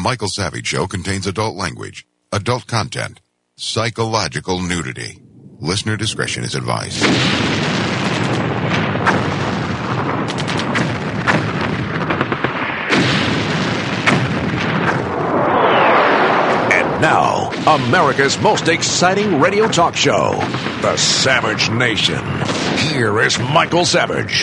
Michael Savage Show contains adult language, adult content, psychological nudity. Listener discretion is advised. And now, America's most exciting radio talk show, The Savage Nation. Here is Michael Savage.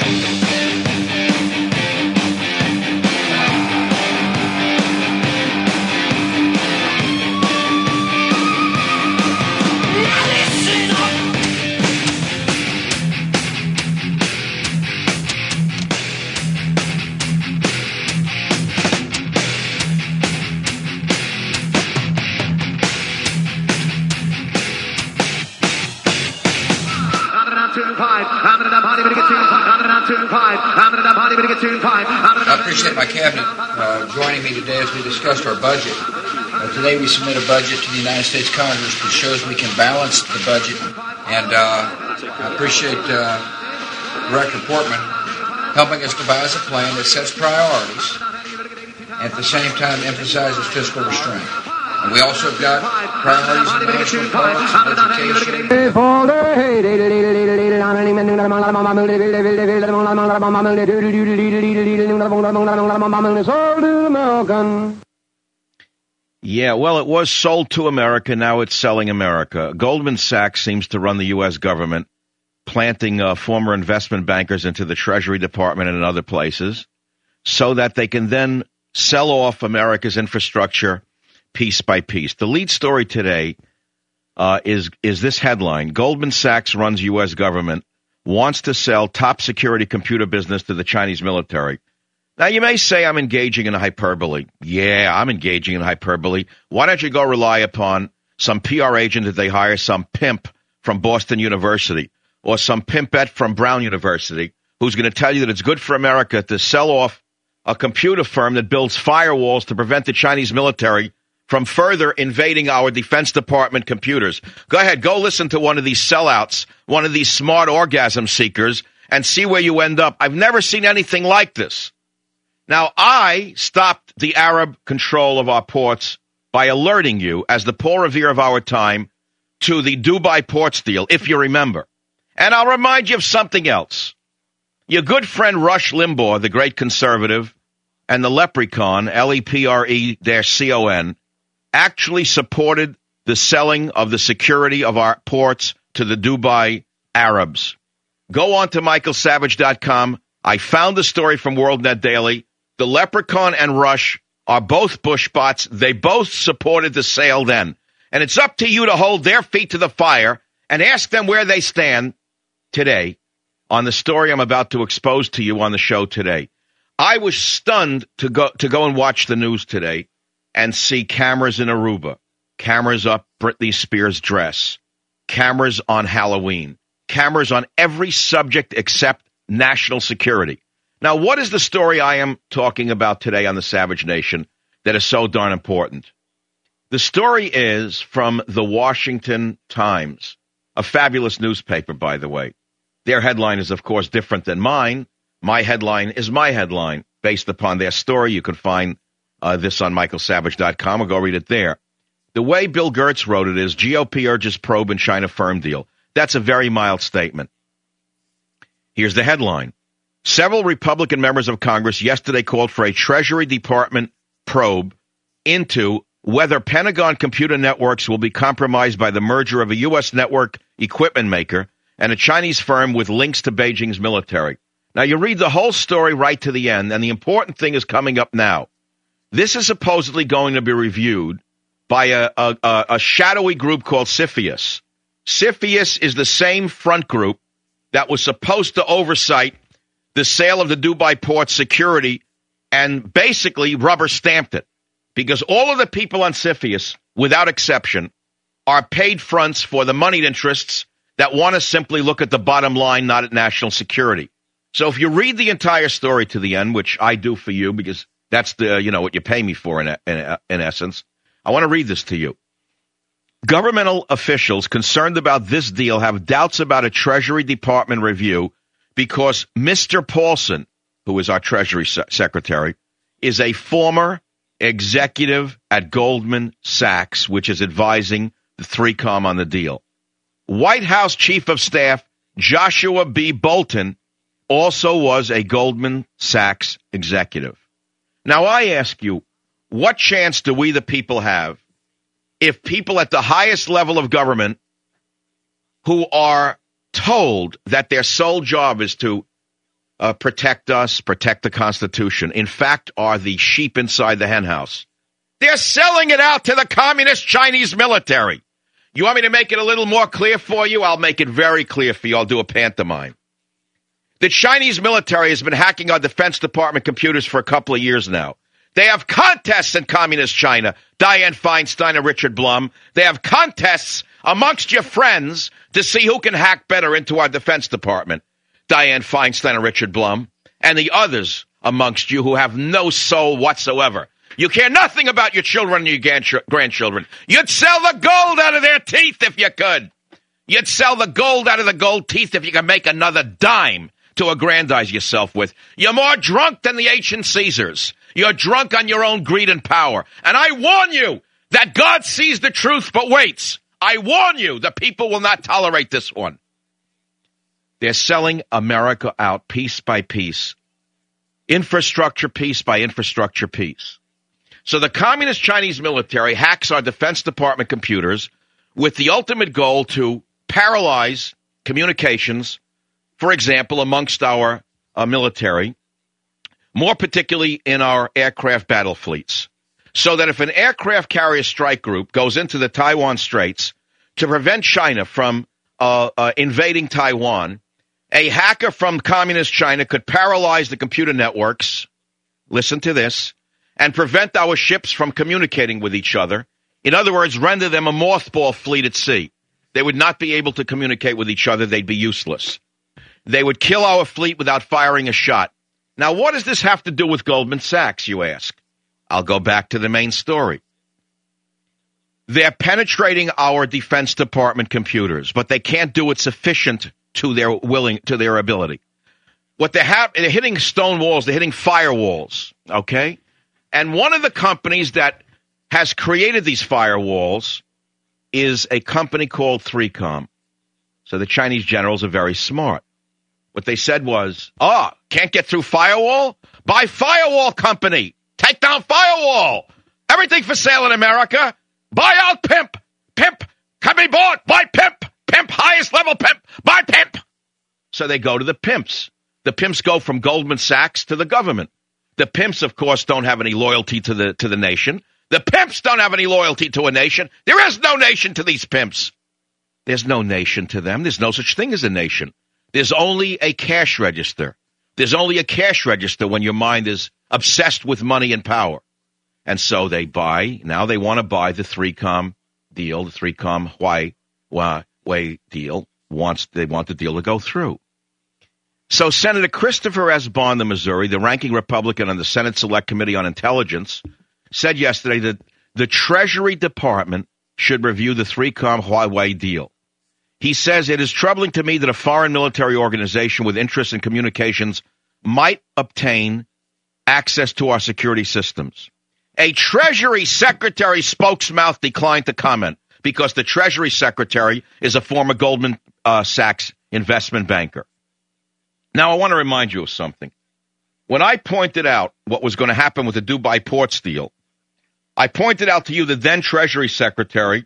I appreciate my cabinet joining me today as we discussed our budget. Today we submit a budget to the United States Congress that shows we can balance the budget, and I appreciate Director Portman helping us devise a plan that sets priorities and at the same time emphasizes fiscal restraint. And we also have got priorities in national parks and education. Yeah, well, it was sold to America. Now it's selling America. Goldman Sachs seems to run the U.S. government, planting former investment bankers into the Treasury Department and in other places so that they can then sell off America's infrastructure piece by piece. The lead story today is this headline: Goldman Sachs runs U.S. government, wants to sell top security computer business to the Chinese military. Now, you may say I'm engaging in hyperbole. Yeah, I'm engaging in hyperbole. Why don't you go rely upon some PR agent that they hire, some pimp from Boston University or some pimpette from Brown University who's going to tell you that it's good for America to sell off a computer firm that builds firewalls to prevent the Chinese military from further invading our Defense Department computers. Go ahead, go listen to one of these sellouts, one of these smart orgasm seekers, and see where you end up. I've never seen anything like this. Now, I stopped the Arab control of our ports by alerting you, as the Paul Revere of our time, to the Dubai ports deal, if you remember. And I'll remind you of something else. Your good friend Rush Limbaugh, the great conservative, and the leprechaun, LEPRE-CON, actually supported the selling of the security of our ports to the Dubai Arabs. Go on to michaelsavage.com. I found the story from WorldNet Daily. The leprechaun and Rush are both Bush bots. They both supported the sale then. And it's up to you to hold their feet to the fire and ask them where they stand today on the story I'm about to expose to you on the show today. I was stunned to go and watch the news today and see cameras in Aruba, cameras up Britney Spears' dress, cameras on Halloween, cameras on every subject except national security. Now, what is the story I am talking about today on the Savage Nation that is so darn important? The story is from the Washington Times, a fabulous newspaper, by the way. Their headline is, of course, different than mine. My headline is my headline based upon their story. You can find this on michaelsavage.com or go read it there. The way Bill Gertz wrote it is GOP urges probe in China firm deal. That's a very mild statement. Here's the headline. Several Republican members of Congress yesterday called for a Treasury Department probe into whether Pentagon computer networks will be compromised by the merger of a U.S. network equipment maker and a Chinese firm with links to Beijing's military. Now, you read the whole story right to the end, and the important thing is coming up now. This is supposedly going to be reviewed by a shadowy group called CFIUS. CFIUS is the same front group that was supposed to oversight the sale of the Dubai port security and basically rubber stamped it, because all of the people on CFIUS, without exception, are paid fronts for the moneyed interests that want to simply look at the bottom line, not at national security. So if you read the entire story to the end, which I do for you because that's what you pay me for in essence, I want to read this to you. Governmental officials concerned about this deal have doubts about a Treasury Department review because Mr. Paulson, who is our Treasury Secretary, is a former executive at Goldman Sachs, which is advising the 3Com on the deal. White House Chief of Staff Joshua B. Bolten also was a Goldman Sachs executive. Now, I ask you, what chance do we, the people, have if people at the highest level of government who are told that their sole job is to protect us, protect the Constitution, in fact, are the sheep inside the henhouse? They're selling it out to the communist Chinese military. You want me to make it a little more clear for you? I'll make it very clear for you. I'll do a pantomime. The Chinese military has been hacking our Defense Department computers for a couple of years now. They have contests in communist China, Dianne Feinstein and Richard Blum. They have contests amongst your friends to see who can hack better into our Defense Department, Dianne Feinstein and Richard Blum, and the others amongst you who have no soul whatsoever. You care nothing about your children and your grandchildren. You'd sell the gold out of their teeth if you could. You'd sell the gold out of the gold teeth if you could make another dime to aggrandize yourself with. You're more drunk than the ancient Caesars. You're drunk on your own greed and power. And I warn you that God sees the truth but waits. I warn you, the people will not tolerate this one. They're selling America out piece by piece, infrastructure piece by infrastructure piece. So the communist Chinese military hacks our Defense Department computers with the ultimate goal to paralyze communications, for example, amongst our military, more particularly in our aircraft battle fleets, so that if an aircraft carrier strike group goes into the Taiwan Straits to prevent China from invading Taiwan, a hacker from communist China could paralyze the computer networks, listen to this, and prevent our ships from communicating with each other. In other words, render them a mothball fleet at sea. They would not be able to communicate with each other. They'd be useless. They would kill our fleet without firing a shot. Now, what does this have to do with Goldman Sachs, you ask? I'll go back to the main story. They're penetrating our Defense Department computers, but they can't do it sufficient to their ability. What they're hitting stone walls, they're hitting firewalls, okay? And one of the companies that has created these firewalls is a company called 3Com. So the Chinese generals are very smart. What they said was, can't get through firewall? Buy firewall company. Take down firewall. Everything for sale in America. Buy out pimp. Pimp can be bought. Buy pimp. Pimp, highest level pimp. Buy pimp. So they go to the pimps. The pimps go from Goldman Sachs to the government. The pimps, of course, don't have any loyalty to the nation. The pimps don't have any loyalty to a nation. There is no nation to these pimps. There's no nation to them. There's no such thing as a nation. There's only a cash register. There's only a cash register when your mind is obsessed with money and power. And so they now they want to buy the 3Com deal, the 3Com Huawei deal. They want the deal to go through. So Senator Christopher S. Bond of Missouri, the ranking Republican on the Senate Select Committee on Intelligence, said yesterday that the Treasury Department should review the 3Com Huawei deal. He says, it is troubling to me that a foreign military organization with interests in communications might obtain access to our security systems. A Treasury Secretary spokesmouth declined to comment because the Treasury Secretary is a former Goldman Sachs investment banker. Now, I want to remind you of something. When I pointed out what was going to happen with the Dubai Ports deal, I pointed out to you the then Treasury Secretary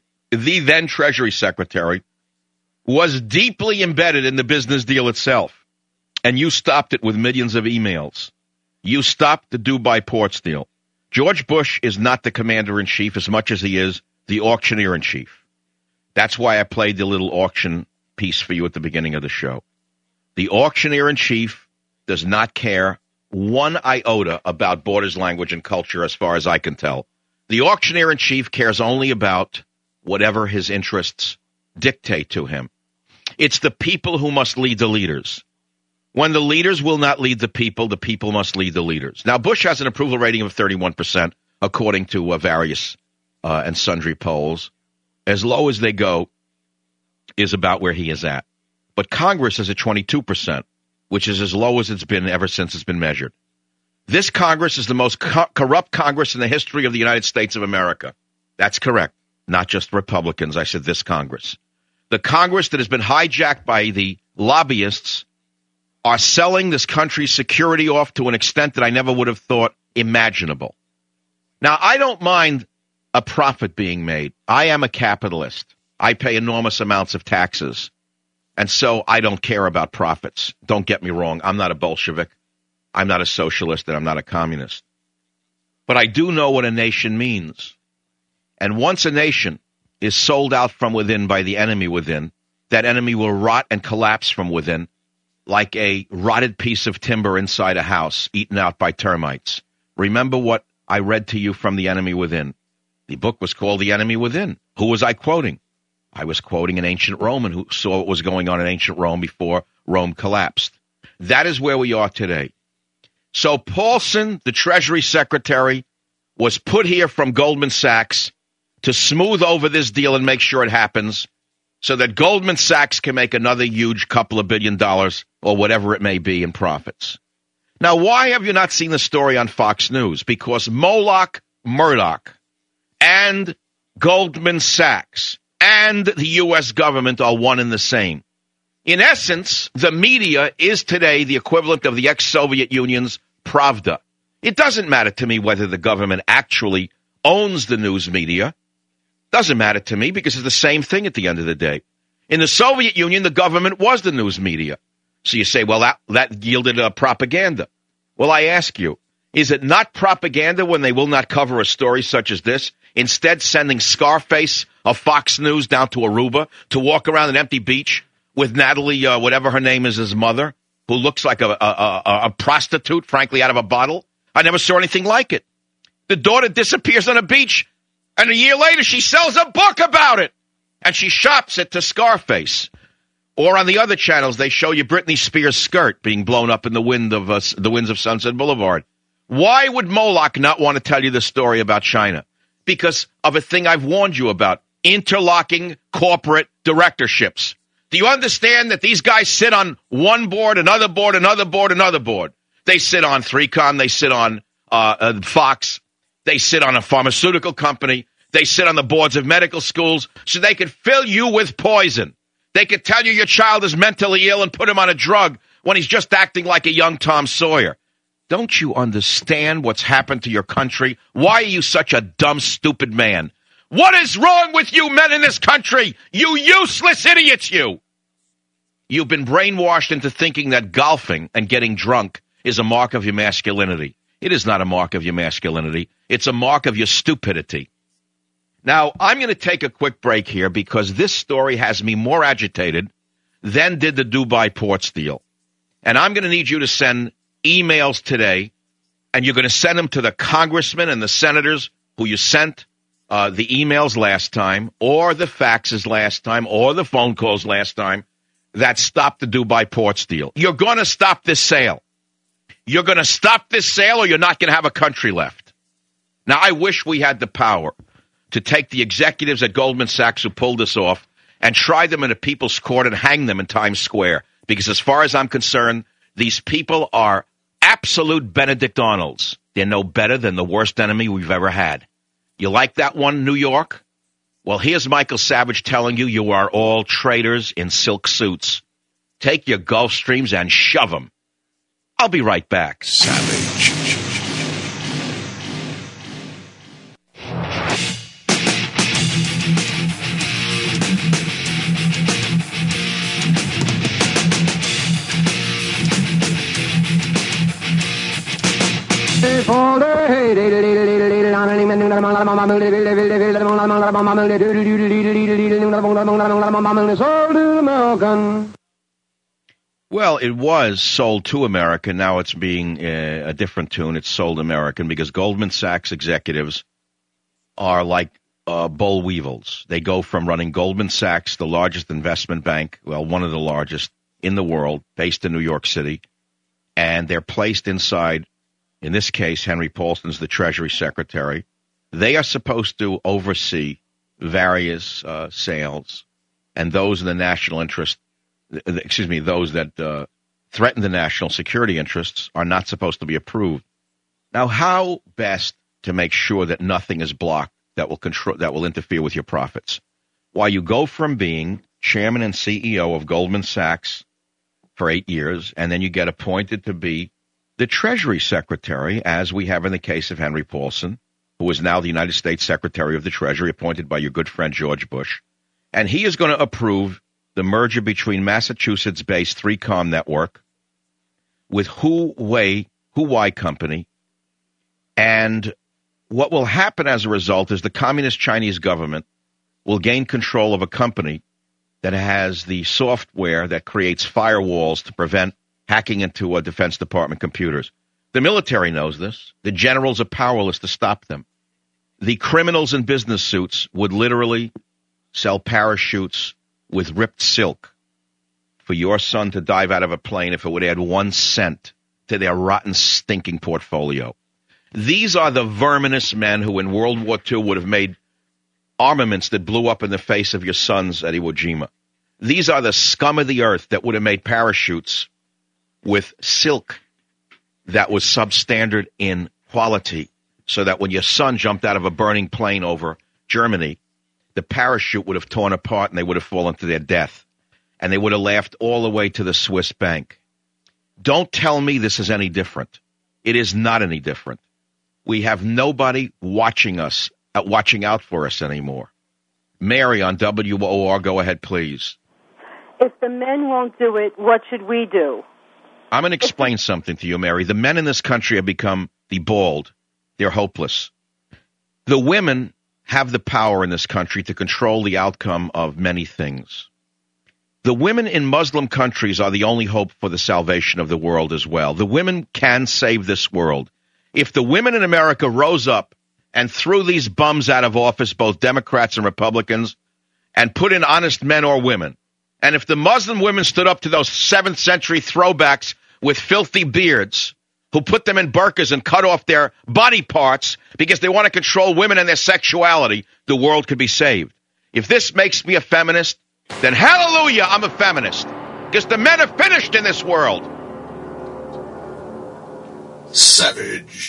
was deeply embedded in the business deal itself. And you stopped it with millions of emails. You stopped the Dubai Ports deal. George Bush is not the commander-in-chief as much as he is the auctioneer-in-chief. That's why I played the little auction piece for you at the beginning of the show. The auctioneer-in-chief does not care one iota about borders, language, and culture as far as I can tell. The auctioneer-in-chief cares only about whatever his interests dictate to him. It's the people who must lead the leaders. When the leaders will not lead the people must lead the leaders. Now, Bush has an approval rating of 31%, according to various and sundry polls. As low as they go is about where he is at. But Congress is at 22%, which is as low as it's been ever since it's been measured. This Congress is the most corrupt Congress in the history of the United States of America. That's correct. Not just Republicans. I said this Congress. The Congress that has been hijacked by the lobbyists are selling this country's security off to an extent that I never would have thought imaginable. Now, I don't mind a profit being made. I am a capitalist. I pay enormous amounts of taxes. And so I don't care about profits. Don't get me wrong. I'm not a Bolshevik. I'm not a socialist, and I'm not a communist. But I do know what a nation means. And once a nation is sold out from within by the enemy within, that enemy will rot and collapse from within like a rotted piece of timber inside a house eaten out by termites. Remember what I read to you from The Enemy Within. The book was called The Enemy Within. Who was I quoting? I was quoting an ancient Roman who saw what was going on in ancient Rome before Rome collapsed. That is where we are today. So Paulson, the Treasury Secretary, was put here from Goldman Sachs to smooth over this deal and make sure it happens so that Goldman Sachs can make another huge couple of $1 billion or whatever it may be in profits. Now, why have you not seen the story on Fox News? Because Moloch Murdoch and Goldman Sachs and the U.S. government are one and the same. In essence, the media is today the equivalent of the ex-Soviet Union's Pravda. It doesn't matter to me whether the government actually owns the news media. Doesn't matter to me because it's the same thing at the end of the day. In the Soviet Union, the government was the news media. So you say, well, that yielded propaganda. Well, I ask you, is it not propaganda when they will not cover a story such as this, instead sending Scarface of Fox News down to Aruba to walk around an empty beach with Natalie, whatever her name is, his mother, who looks like a prostitute, frankly, out of a bottle? I never saw anything like it. The daughter disappears on a beach, and a year later she sells a book about it, and she shops it to Scarface. Or on the other channels, they show you Britney Spears' skirt being blown up in the winds of Sunset Boulevard. Why would Moloch not want to tell you the story about China? Because of a thing I've warned you about, interlocking corporate directorships. Do you understand that these guys sit on one board, another board, another board, another board? They sit on 3Com, they sit on Fox, they sit on a pharmaceutical company, they sit on the boards of medical schools so they can fill you with poison. They could tell you your child is mentally ill and put him on a drug when he's just acting like a young Tom Sawyer. Don't you understand what's happened to your country? Why are you such a dumb, stupid man? What is wrong with you men in this country? You useless idiots, you! You've been brainwashed into thinking that golfing and getting drunk is a mark of your masculinity. It is not a mark of your masculinity. It's a mark of your stupidity. Now, I'm going to take a quick break here because this story has me more agitated than did the Dubai Ports deal. And I'm going to need you to send emails today, and you're going to send them to the congressmen and the senators who you sent the emails last time, or the faxes last time, or the phone calls last time that stopped the Dubai Ports deal. You're going to stop this sale. You're going to stop this sale, or you're not going to have a country left. Now, I wish we had the power to take the executives at Goldman Sachs who pulled this off and try them in a people's court and hang them in Times Square. Because as far as I'm concerned, these people are absolute Benedict Arnolds. They're no better than the worst enemy we've ever had. You like that one, New York? Well, here's Michael Savage telling you you are all traitors in silk suits. Take your Gulfstreams and shove them. I'll be right back. Savage. Well, it was sold to America. Now it's being a different tune. It's sold American because Goldman Sachs executives are like boll weevils. They go from running Goldman Sachs, the largest investment bank, well, one of the largest in the world, based in New York City, and they're placed inside, in this case, Henry Paulson's the Treasury Secretary. They are supposed to oversee various sales, and those in the national interest, those that threaten the national security interests are not supposed to be approved. Now, how best to make sure that nothing is blocked that will interfere with your profits? While you go from being chairman and CEO of Goldman Sachs for 8 years, and then you get appointed to be the Treasury Secretary, as we have in the case of Henry Paulson, who is now the United States Secretary of the Treasury, appointed by your good friend George Bush. And he is going to approve the merger between Massachusetts-based 3Com Network with Huawei Company. And what will happen as a result is the Communist Chinese government will gain control of a company that has the software that creates firewalls to prevent hacking into Defense Department computers. The military knows this. The generals are powerless to stop them. The criminals in business suits would literally sell parachutes with ripped silk for your son to dive out of a plane if it would add 1 cent to their rotten, stinking portfolio. These are the verminous men who in World War II would have made armaments that blew up in the face of your sons at Iwo Jima. These are the scum of the earth that would have made parachutes with silk that was substandard in quality, so that when your son jumped out of a burning plane over Germany, the parachute would have torn apart and they would have fallen to their death. And they would have laughed all the way to the Swiss bank. Don't tell me this is any different. It is not any different. We have nobody watching us, watching out for us anymore. Mary on WOR, go ahead, please. If the men won't do it, what should we do? I'm going to explain something to you, Mary. The men in this country have become deballed. They're hopeless. The women have the power in this country to control the outcome of many things. The women in Muslim countries are the only hope for the salvation of the world as well. The women can save this world. If the women in America rose up and threw these bums out of office, both Democrats and Republicans, and put in honest men or women, and if the Muslim women stood up to those 7th century throwbacks with filthy beards who put them in burqas and cut off their body parts because they want to control women and their sexuality, the world could be saved. If this makes me a feminist, then hallelujah, I'm a feminist. Because the men are finished in this world. Savage.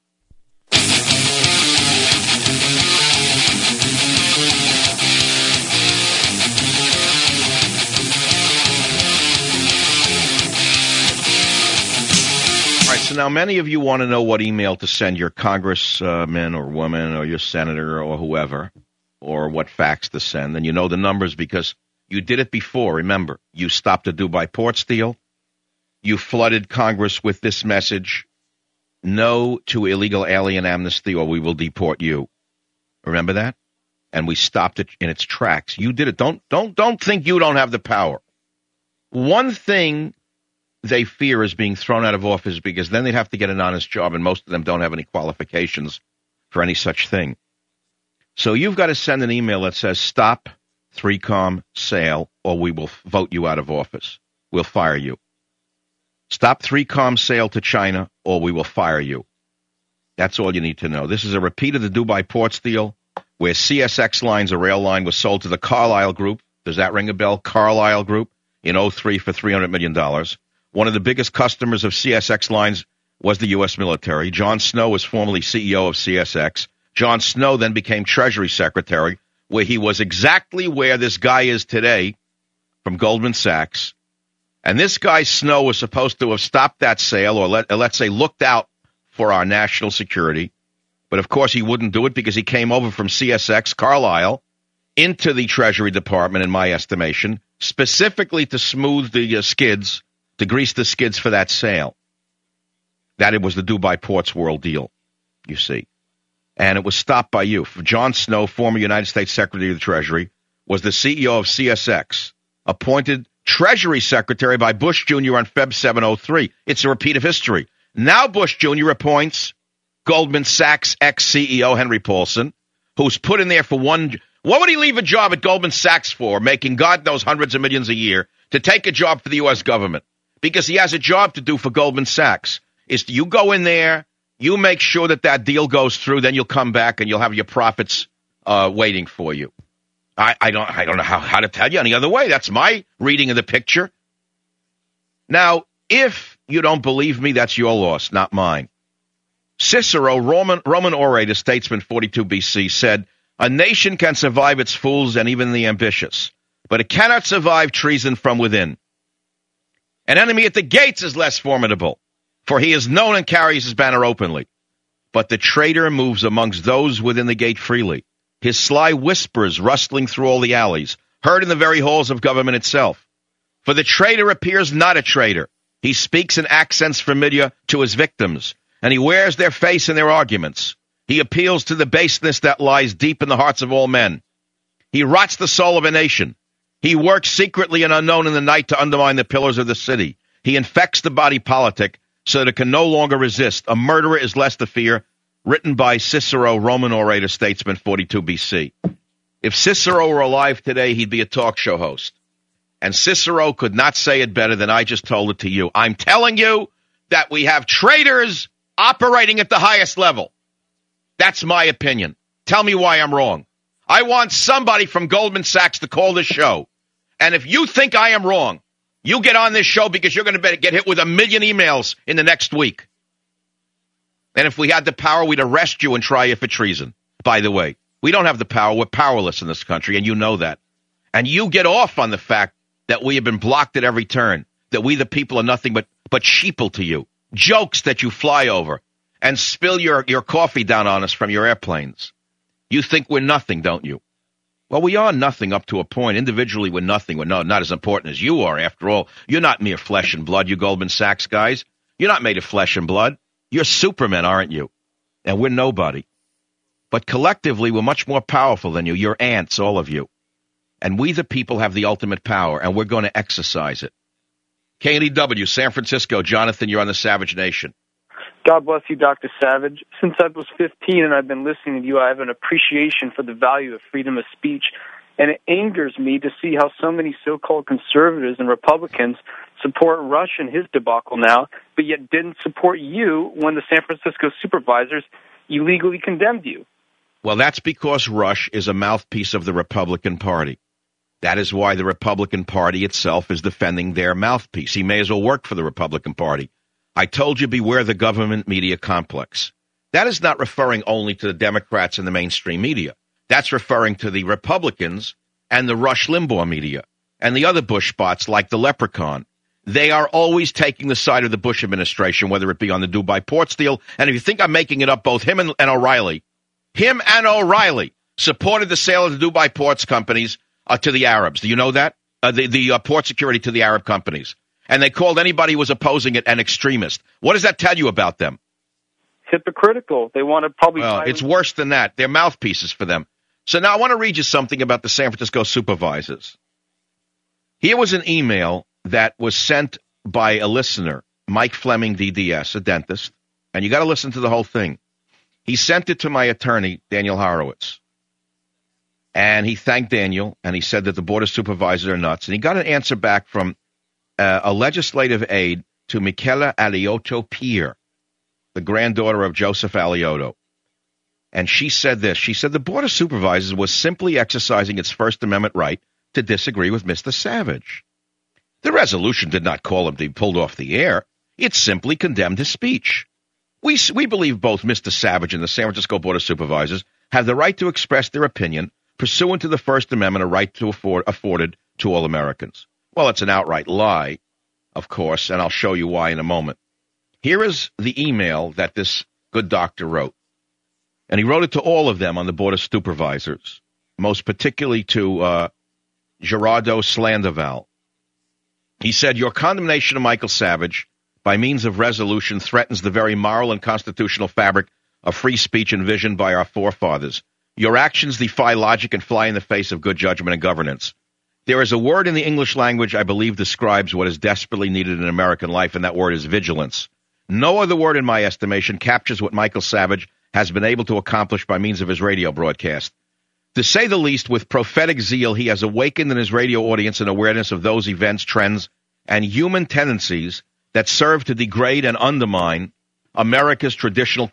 All right, so now many of you want to know what email to send your congressman or woman or your senator or whoever, or what fax to send. And you know the numbers because you did it before. Remember, you stopped the Dubai port steal. You flooded Congress with this message: no to illegal alien amnesty or we will deport you. Remember that? And we stopped it in its tracks. You did it. Don't think you don't have the power. One thing they fear is being thrown out of office because then they'd have to get an honest job, and most of them don't have any qualifications for any such thing. So you've got to send an email that says, stop 3Com sale, or we will vote you out of office. We'll fire you. Stop 3Com sale to China, or we will fire you. That's all you need to know. This is a repeat of the Dubai port deal, where CSX Lines, a rail line, was sold to the Carlyle Group. Does that ring a bell? Carlyle Group in 2003 for $300 million. One of the biggest customers of CSX Lines was the U.S. military. John Snow was formerly CEO of CSX. John Snow then became Treasury Secretary, where he was exactly where this guy is today from Goldman Sachs. And this guy Snow was supposed to have stopped that sale, or let's say looked out for our national security. But, of course, he wouldn't do it because he came over from CSX, Carlyle, into the Treasury Department, in my estimation, specifically to smooth the skids, to grease the skids for that sale. That it was the Dubai Ports World deal, you see. And it was stopped by you. John Snow, former United States Secretary of the Treasury, was the CEO of CSX, appointed Treasury Secretary by Bush Jr. on Feb 703. It's a repeat of history. Now Bush Jr. appoints Goldman Sachs ex-CEO Henry Paulson, who's put in there for one. What would he leave a job at Goldman Sachs for, making God knows hundreds of millions a year, to take a job for the U.S. government? Because he has a job to do for Goldman Sachs. Is you go in there, you make sure that that deal goes through, then you'll come back and you'll have your profits waiting for you. I don't know how to tell you any other way. That's my reading of the picture. Now, if you don't believe me, that's your loss, not mine. Cicero, Roman orator, statesman, 42 BC, said, "A nation can survive its fools and even the ambitious, but it cannot survive treason from within. An enemy at the gates is less formidable, for he is known and carries his banner openly. But the traitor moves amongst those within the gate freely. His sly whispers rustling through all the alleys, heard in the very halls of government itself. For the traitor appears not a traitor. He speaks in accents familiar to his victims, and he wears their face in their arguments. He appeals to the baseness that lies deep in the hearts of all men. He rots the soul of a nation. He works secretly and unknown in the night to undermine the pillars of the city. He infects the body politic so that it can no longer resist. A murderer is less to fear," written by Cicero, Roman orator, statesman, 42 BC. If Cicero were alive today, he'd be a talk show host. And Cicero could not say it better than I just told it to you. I'm telling you that we have traitors operating at the highest level. That's my opinion. Tell me why I'm wrong. I want somebody from Goldman Sachs to call this show. And if you think I am wrong, you get on this show because you're going to get hit with 1 million emails in the next week. And if we had the power, we'd arrest you and try you for treason. By the way, we don't have the power. We're powerless in this country, and you know that. And you get off on the fact that we have been blocked at every turn, that we the people are nothing but sheeple to you, jokes that you fly over and spill your coffee down on us from your airplanes. You think we're nothing, don't you? Well, we are nothing up to a point. Individually, we're nothing. We're not as important as you are. After all, you're not mere flesh and blood, you Goldman Sachs guys. You're not made of flesh and blood. You're Supermen, aren't you? And we're nobody. But collectively, we're much more powerful than you. You're ants, all of you. And we, the people, have the ultimate power, and we're going to exercise it. KNEW, San Francisco. Jonathan, you're on the Savage Nation. God bless you, Dr. Savage. Since I was 15 and I've been listening to you, I have an appreciation for the value of freedom of speech. And it angers me to see how so many so-called conservatives and Republicans support Rush and his debacle now, but yet didn't support you when the San Francisco supervisors illegally condemned you. Well, that's because Rush is a mouthpiece of the Republican Party. That is why the Republican Party itself is defending their mouthpiece. He may as well work for the Republican Party. I told you, beware the government media complex. That is not referring only to the Democrats and the mainstream media. That's referring to the Republicans and the Rush Limbaugh media and the other Bush spots like the Leprechaun. They are always taking the side of the Bush administration, whether it be on the Dubai Ports deal. And if you think I'm making it up, both him and O'Reilly supported the sale of the Dubai Ports companies to the Arabs. Do you know that? The port security to the Arab companies. And they called anybody who was opposing it an extremist. What does that tell you about them? Hypocritical. They want to probably... Well, it's worse than that. They're mouthpieces for them. So now I want to read you something about the San Francisco supervisors. Here was an email that was sent by a listener, Mike Fleming, DDS, a dentist. And you got to listen to the whole thing. He sent it to my attorney, Daniel Horowitz. And he thanked Daniel, and he said that the Board of Supervisors are nuts. And he got an answer back from a legislative aide to Michela Aliotto Pierre, the granddaughter of Joseph Aliotto. And she said this. She said the Board of Supervisors was simply exercising its First Amendment right to disagree with Mr. Savage. The resolution did not call him to be pulled off the air. It simply condemned his speech. We believe both Mr. Savage and the San Francisco Board of Supervisors have the right to express their opinion pursuant to the First Amendment, a right to afforded to all Americans. Well, it's an outright lie, of course, and I'll show you why in a moment. Here is the email that this good doctor wrote. And he wrote it to all of them on the Board of Supervisors, most particularly to Gerardo Slandaval. He said, your condemnation of Michael Savage by means of resolution threatens the very moral and constitutional fabric of free speech envisioned by our forefathers. Your actions defy logic and fly in the face of good judgment and governance. There is a word in the English language I believe describes what is desperately needed in American life, and that word is vigilance. No other word, in my estimation, captures what Michael Savage has been able to accomplish by means of his radio broadcast. To say the least, with prophetic zeal, he has awakened in his radio audience an awareness of those events, trends, and human tendencies that serve to degrade and undermine our nation's traditional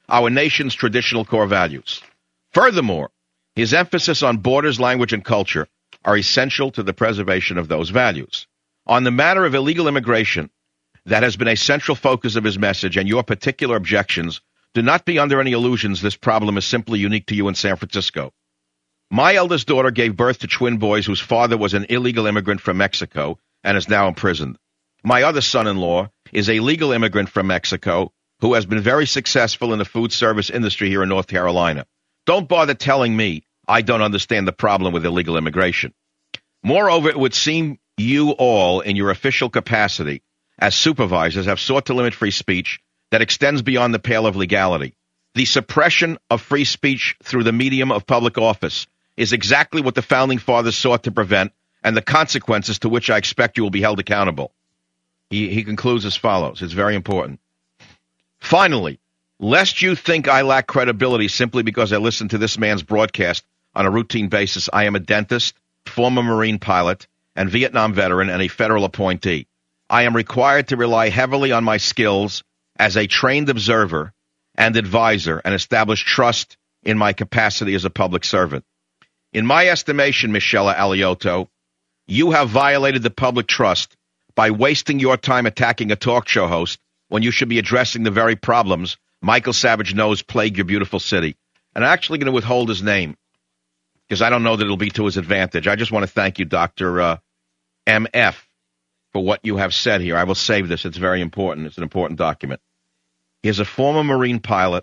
core values. Furthermore, his emphasis on borders, language, and culture are essential to the preservation of those values. On the matter of illegal immigration, that has been a central focus of his message, and your particular objections Do not be under any illusions this problem is simply unique to you in San Francisco. My eldest daughter gave birth to twin boys whose father was an illegal immigrant from Mexico and is now imprisoned. My other son-in-law is a legal immigrant from Mexico who has been very successful in the food service industry here in North Carolina. Don't bother telling me I don't understand the problem with illegal immigration. Moreover, it would seem you all, in your official capacity as supervisors, have sought to limit free speech that extends beyond the pale of legality. The suppression of free speech through the medium of public office is exactly what the Founding Fathers sought to prevent, and the consequences to which I expect you will be held accountable. He concludes as follows. It's very important. Finally, lest you think I lack credibility simply because I listen to this man's broadcast on a routine basis, I am a dentist, former Marine pilot, and Vietnam veteran, and a federal appointee. I am required to rely heavily on my skills as a trained observer and advisor and establish trust in my capacity as a public servant. In my estimation, Michelle Aliotto, you have violated the public trust by wasting your time attacking a talk show host when you should be addressing the very problems Michael Savage knows plague your beautiful city. And I'm actually going to withhold his name because I don't know that it'll be to his advantage. I just want to thank you, Dr. MF, for what you have said here. I will save this. It's very important. It's an important document. He is a former Marine pilot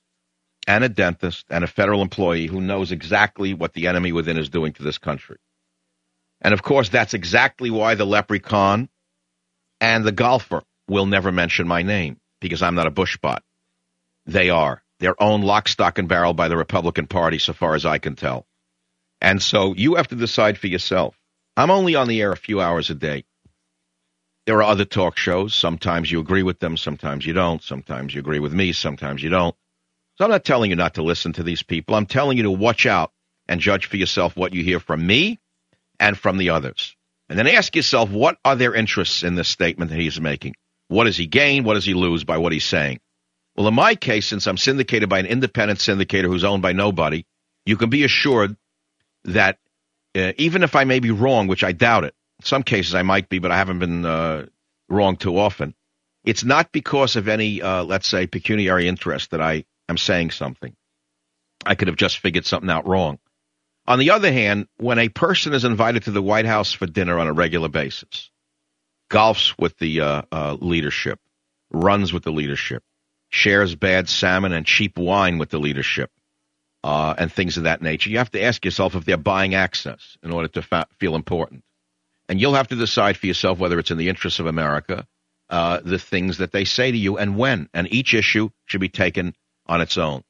and a dentist and a federal employee who knows exactly what the enemy within is doing to this country. And, of course, that's exactly why the leprechaun and the golfer will never mention my name, because I'm not a Bushbot. They are. They're owned lock, stock, and barrel by the Republican Party, so far as I can tell. And so you have to decide for yourself. I'm only on the air a few hours a day. There are other talk shows. Sometimes you agree with them. Sometimes you don't. Sometimes you agree with me. Sometimes you don't. So I'm not telling you not to listen to these people. I'm telling you to watch out and judge for yourself what you hear from me and from the others. And then ask yourself, what are their interests in this statement that he's making? What does he gain? What does he lose by what he's saying? Well, in my case, since I'm syndicated by an independent syndicator who's owned by nobody, you can be assured that even if I may be wrong, which I doubt it, in some cases I might be, but I haven't been wrong too often, it's not because of any, let's say, pecuniary interest that I am saying something. I could have just figured something out wrong. On the other hand, when a person is invited to the White House for dinner on a regular basis, golfs with the leadership, runs with the leadership, shares bad salmon and cheap wine with the leadership, and things of that nature, you have to ask yourself if they're buying access in order to feel important. And you'll have to decide for yourself whether it's in the interests of America, the things that they say to you, and when. And each issue should be taken on its own.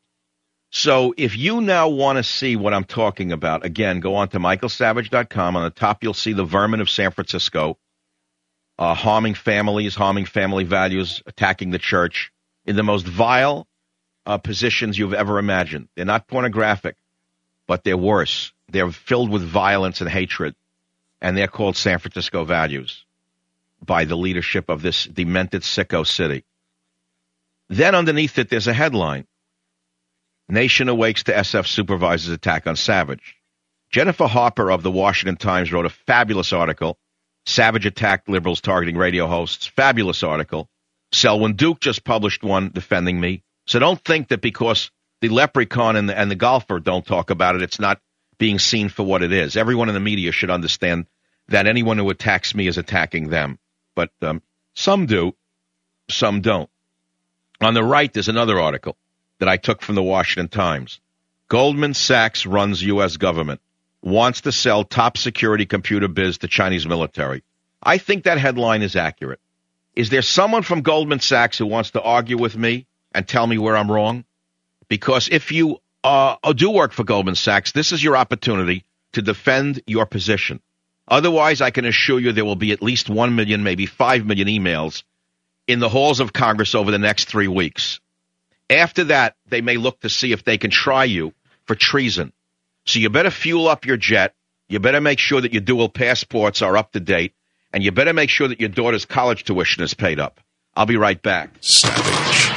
So if you now want to see what I'm talking about, again, go on to michaelsavage.com. On the top, you'll see the vermin of San Francisco, harming families, harming family values, attacking the church in the most vile positions you've ever imagined. They're not pornographic, but they're worse. They're filled with violence and hatred, and they're called San Francisco values by the leadership of this demented sicko city. Then underneath it, there's a headline. Nation awakes to SF supervisor's attack on Savage. Jennifer Harper of the Washington Times wrote a fabulous article. Savage attacked liberals targeting radio hosts. Fabulous article. Selwyn Duke just published one defending me. So don't think that because the leprechaun and the golfer don't talk about it, it's not being seen for what it is. Everyone in the media should understand that anyone who attacks me is attacking them. But some do, some don't. On the right, there's another article that I took from the Washington Times. Goldman Sachs runs U.S. government, wants to sell top security computer biz to Chinese military. I think that headline is accurate. Is there someone from Goldman Sachs who wants to argue with me and tell me where I'm wrong? Because if you do work for Goldman Sachs, this is your opportunity to defend your position. Otherwise, I can assure you there will be at least 1 million, maybe 5 million emails in the halls of Congress over the next 3 weeks. After that, they may look to see if they can try you for treason. So you better fuel up your jet. You better make sure that your dual passports are up to date. And you better make sure that your daughter's college tuition is paid up. I'll be right back. Savage.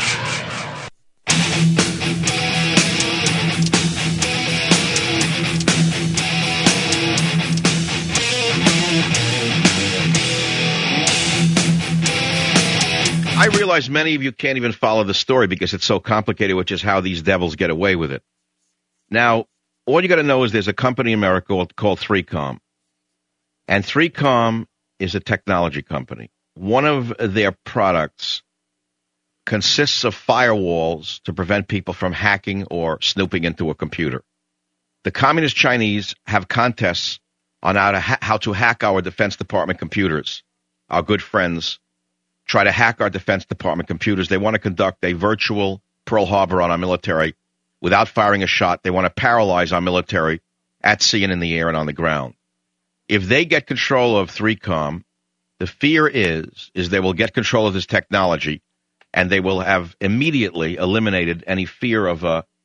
I realize realize many of you can't even follow the story because it's so complicated, which is how these devils get away with it. Now, all you got to know is there's a company in America called 3Com. And 3Com is a technology company. One of their products consists of firewalls to prevent people from hacking or snooping into a computer. The Communist Chinese have contests on how to hack our Defense Department computers. Our good friends try to hack our Defense Department computers. They want to conduct a virtual Pearl Harbor on our military without firing a shot. They want to paralyze our military at sea and in the air and on the ground. If they get control of 3Com, the fear is they will get control of this technology, and they will have immediately eliminated any fear of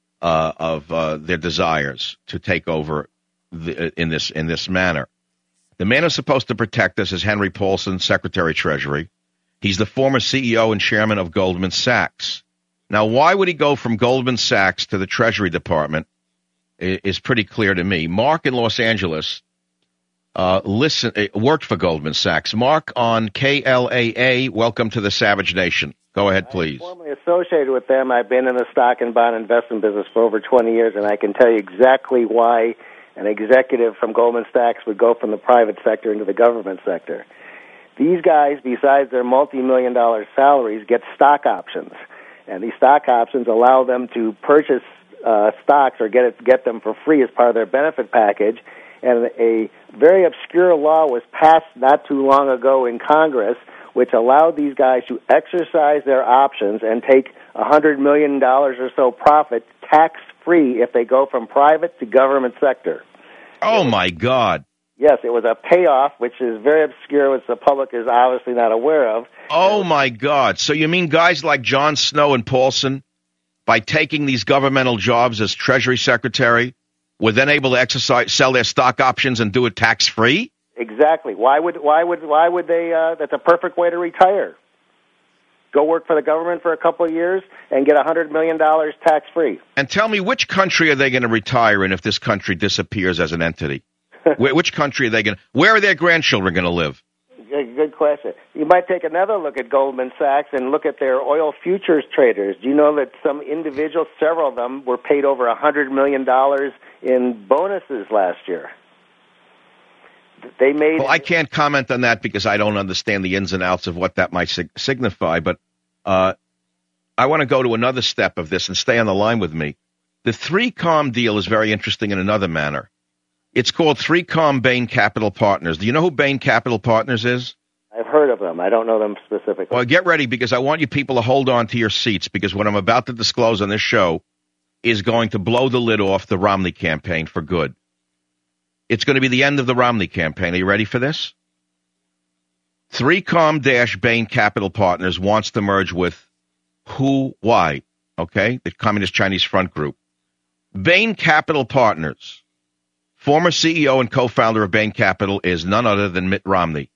their desires to take over in this manner. The man who's supposed to protect us is Henry Paulson, Secretary of Treasury. He's the former CEO and chairman of Goldman Sachs. Now, why would he go from Goldman Sachs to the Treasury Department is pretty clear to me. Mark in Los Angeles worked for Goldman Sachs. Mark on KLAA, welcome to the Savage Nation. Go ahead, please. I'm formerly associated with them. I've been in the stock and bond investment business for over 20 years, and I can tell you exactly why an executive from Goldman Sachs would go from the private sector into the government sector. These guys, besides their multi-million-dollar salaries, get stock options. And these stock options allow them to purchase stocks or get them for free as part of their benefit package. And a very obscure law was passed not too long ago in Congress, which allowed these guys to exercise their options and take $100 million or so profit tax-free if they go from private to government sector. Oh, my God. Yes, it was a payoff, which is very obscure, which the public is obviously not aware of. Oh, my God. So you mean guys like Jon Snow and Paulson, by taking these governmental jobs as Treasury Secretary, were then able to sell their stock options and do it tax-free? Exactly. Why would they? That's a perfect way to retire. Go work for the government for a couple of years and get $100 million tax-free. And tell me, which country are they going to retire in if this country disappears as an entity? Which country are they going to? Where are their grandchildren going to live? Good question. You might take another look at Goldman Sachs and look at their oil futures traders. Do you know that some individuals, several of them, were paid over $100 million in bonuses last year? They made. Well, I can't comment on that because I don't understand the ins and outs of what that might signify. But I want to go to another step of this and stay on the line with me. The 3Com deal is very interesting in another manner. It's called 3Com Bain Capital Partners. Do you know who Bain Capital Partners is? I've heard of them. I don't know them specifically. Well, get ready because I want you people to hold on to your seats because what I'm about to disclose on this show is going to blow the lid off the Romney campaign for good. It's going to be the end of the Romney campaign. Are you ready for this? 3Com-Bain Capital Partners wants to merge with Huawei, okay, the Communist Chinese Front Group. Bain Capital Partners, former CEO and co-founder of Bain Capital, is none other than Mitt Romney.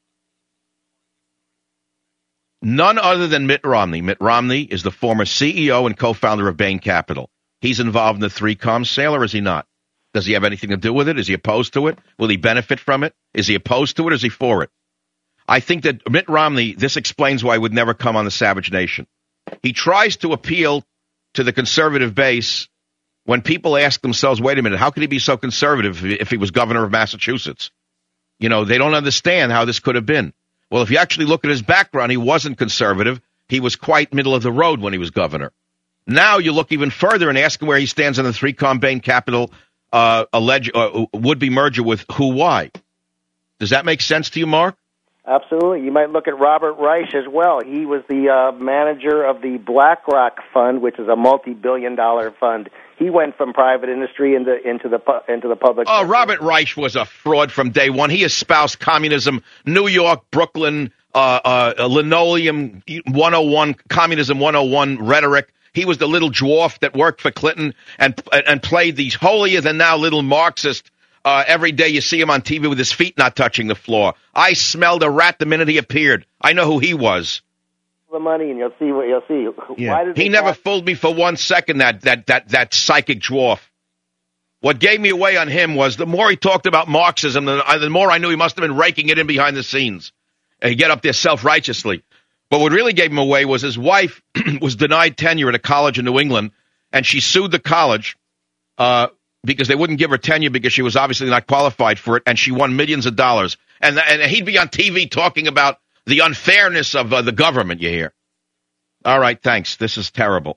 None other than Mitt Romney. Mitt Romney is the former CEO and co-founder of Bain Capital. He's involved in the 3Com sale, or is he not? Does he have anything to do with it? Is he opposed to it? Will he benefit from it? Is he opposed to it, or is he for it? I think that Mitt Romney, this explains why he would never come on the Savage Nation. He tries to appeal to the conservative base when people ask themselves, wait a minute, how could he be so conservative if he was governor of Massachusetts? You know, they don't understand how this could have been. Well, if you actually look at his background, he wasn't conservative. He was quite middle of the road when he was governor. Now you look even further and ask him where he stands on the 3Com Bain Capital would-be merger with Huawei. Does that make sense to you, Mark? Absolutely. You might look at Robert Reich as well. He was the manager of the BlackRock Fund, which is a multi-billion-dollar fund. He went from private industry into the public. Oh, Robert Reich was a fraud from day one. He espoused communism, New York, Brooklyn, linoleum 101, communism 101 rhetoric. He was the little dwarf that worked for Clinton and played these holier-than-thou little Marxist. Every day you see him on TV with his feet not touching the floor. I smelled a rat the minute he appeared. I know who he was. The money, and you'll see what you'll see. Yeah. Why he never fooled me for 1 second, that psychic dwarf. What gave me away on him was the more he talked about Marxism, the more I knew he must have been raking it in behind the scenes. And he'd get up there self-righteously. But what really gave him away was his wife was denied tenure at a college in New England, and she sued the college because they wouldn't give her tenure because she was obviously not qualified for it, and she won millions of dollars. And he'd be on TV talking about the unfairness of the government, you hear. All right, thanks. This is terrible.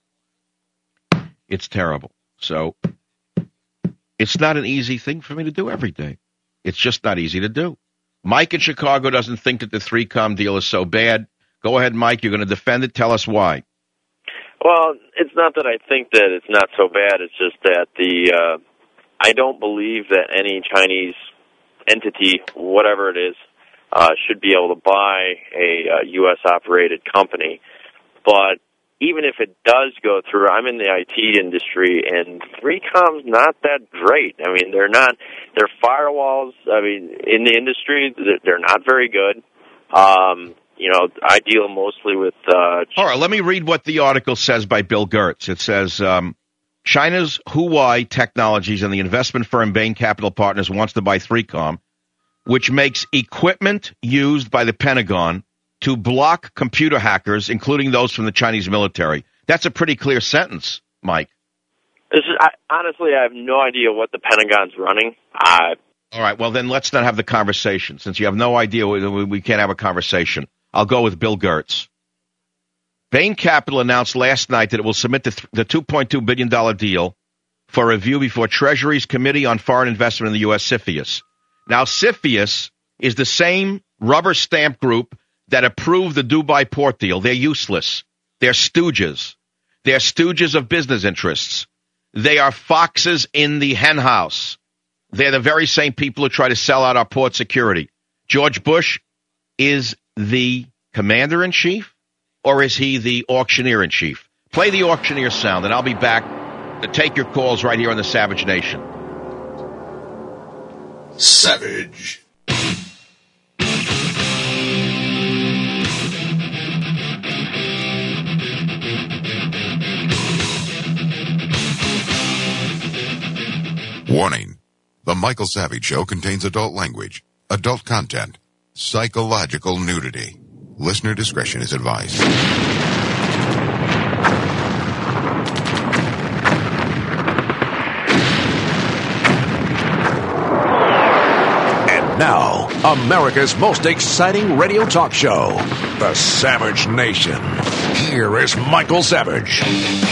It's terrible. So it's not an easy thing for me to do every day. It's just not easy to do. Mike in Chicago doesn't think that the 3Com deal is so bad. Go ahead, Mike. You're going to defend it. Tell us why. Well, it's not that I think that it's not so bad. It's just that I don't believe that any Chinese entity, whatever it is, should be able to buy a U.S.-operated company. But even if it does go through, I'm in the IT industry, and 3Com's not that great. I mean, their firewalls, in the industry, they're not very good. I deal mostly with... All right, let me read what the article says by Bill Gertz. It says, China's Huawei Technologies and the investment firm Bain Capital Partners wants to buy 3Com, which makes equipment used by the Pentagon to block computer hackers, including those from the Chinese military. That's a pretty clear sentence, Mike. Honestly, I have no idea what the Pentagon's running. All right, well, then let's not have the conversation. Since you have no idea, we can't have a conversation. I'll go with Bill Gertz. Bain Capital announced last night that it will submit the $2.2 billion deal for review before Treasury's Committee on Foreign Investment in the U.S., CFIUS. Now, CFIUS is the same rubber stamp group that approved the Dubai port deal. They're useless. They're stooges. They're stooges of business interests. They are foxes in the hen house. They're the very same people who try to sell out our port security. George Bush is the commander-in-chief, or is he the auctioneer-in-chief? Play the auctioneer sound, and I'll be back to take your calls right here on the Savage Nation. Savage. Warning. The Michael Savage Show contains adult language, adult content, psychological nudity. Listener discretion is advised. And now, America's most exciting radio talk show, The Savage Nation. Here is Michael Savage.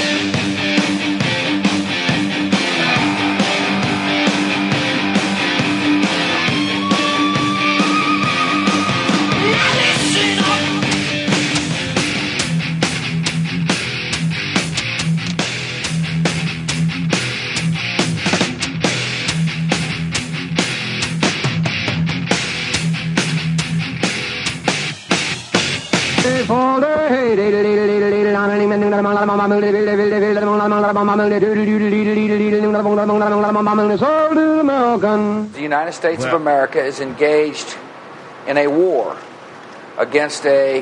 The United States of America is engaged in a war against a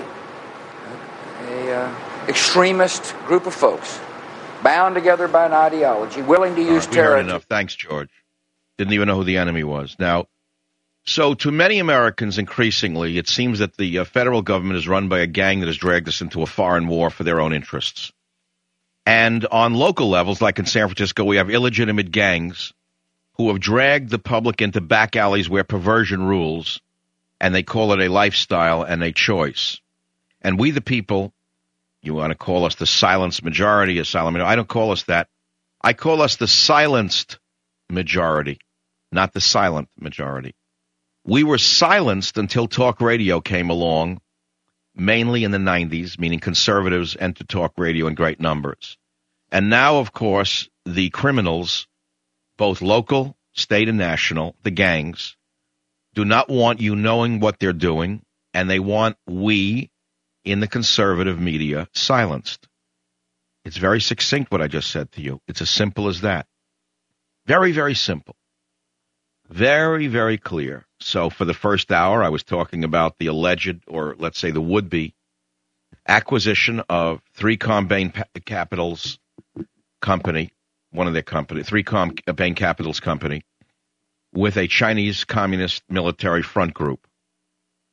extremist group of folks bound together by an ideology, willing to use terror. Enough. Thanks, George. Didn't even know who the enemy was. Now, so to many Americans, increasingly, it seems that the federal government is run by a gang that has dragged us into a foreign war for their own interests. And on local levels, like in San Francisco, we have illegitimate gangs who have dragged the public into back alleys where perversion rules, and they call it a lifestyle and a choice. And we, the people, you want to call us the silenced majority, I don't call us that. I call us the silenced majority, not the silent majority. We were silenced until talk radio came along, mainly in the 90s, meaning conservatives entered talk radio in great numbers. And now, of course, the criminals, both local, state, and national, the gangs, do not want you knowing what they're doing, and they want we, in the conservative media, silenced. It's very succinct what I just said to you. It's as simple as that. Very, very simple. Very, very clear. So for the first hour, I was talking about the alleged, or let's say the would-be, acquisition of 3Com Bain Capital's company, one of their companies, 3Com Bain Capital's company, with a Chinese Communist military front group.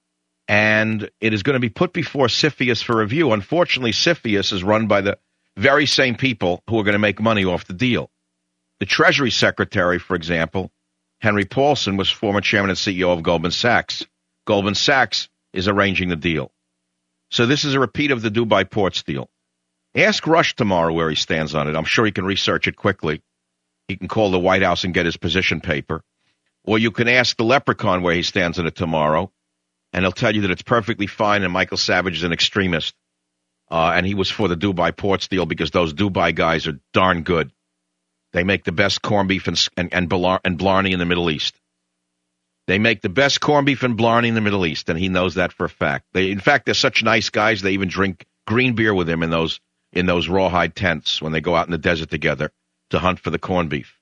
and it is going to be put before CFIUS for review. Unfortunately, CFIUS is run by the very same people who are going to make money off the deal. The Treasury Secretary, for example, Henry Paulson, was former chairman and CEO of Goldman Sachs. Goldman Sachs is arranging the deal. So this is a repeat of the Dubai Ports deal. Ask Rush tomorrow where he stands on it. I'm sure he can research it quickly. He can call the White House and get his position paper. Or you can ask the Leprechaun where he stands on it tomorrow, and he'll tell you that it's perfectly fine and Michael Savage is an extremist. And he was for the Dubai Ports deal because those Dubai guys are darn good. They make the best corned beef and Blarney in the Middle East. They make the best corned beef and Blarney in the Middle East, and he knows that for a fact. In fact, they're such nice guys, they even drink green beer with him in those rawhide tents when they go out in the desert together to hunt for the corned beef.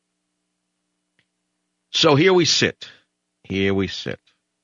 So here we sit. Here we sit.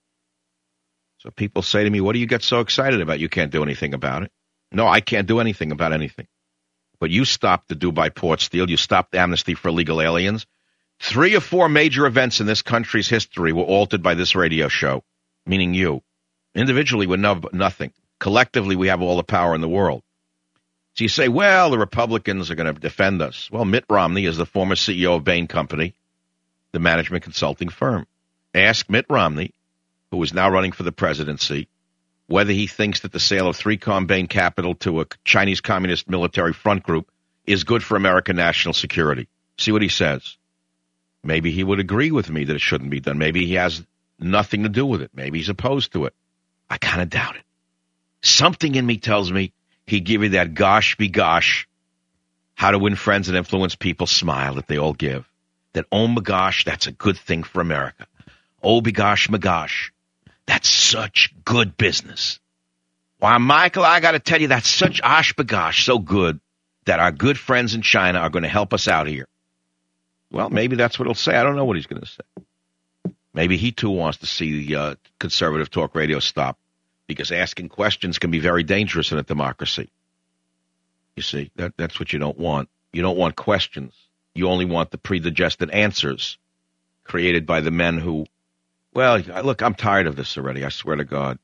So people say to me, what do you get so excited about? You can't do anything about it. No, I can't do anything about anything. But you stopped the Dubai Ports deal. You stopped amnesty for illegal aliens. 3 or 4 major events in this country's history were altered by this radio show, meaning you. Individually, we're nothing. Collectively, we have all the power in the world. So you say, well, the Republicans are going to defend us. Well, Mitt Romney is the former CEO of Bain Company, the management consulting firm. Ask Mitt Romney, who is now running for the presidency, whether he thinks that the sale of 3Com Bain Capital to a Chinese Communist military front group is good for American national security. See what he says. Maybe he would agree with me that it shouldn't be done. Maybe he has nothing to do with it. Maybe he's opposed to it. I kind of doubt it. Something in me tells me he'd give you that gosh be gosh, how to win friends and influence people smile that they all give. That, oh my gosh, that's a good thing for America. Oh my gosh, that's such good business. Why, Michael, I got to tell you, that's such osh bagosh, so good that our good friends in China are going to help us out here. Well, maybe that's what he'll say. I don't know what he's going to say. Maybe he, too, wants to see the conservative talk radio stop, because asking questions can be very dangerous in a democracy. You see, that's what you don't want. You don't want questions. You only want the predigested answers created by the men who, well, look, I'm tired of this already, I swear to God.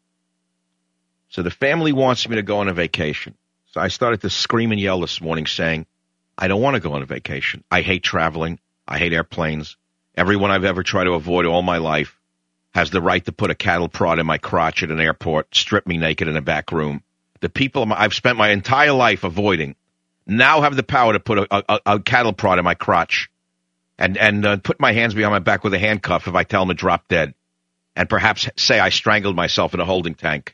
So the family wants me to go on a vacation. So I started to scream and yell this morning saying, I don't want to go on a vacation. I hate traveling. I hate airplanes. Everyone I've ever tried to avoid all my life has the right to put a cattle prod in my crotch at an airport, strip me naked in a back room. The people I've spent my entire life avoiding now have the power to put a cattle prod in my crotch and put my hands behind my back with a handcuff if I tell them to drop dead, and perhaps say I strangled myself in a holding tank.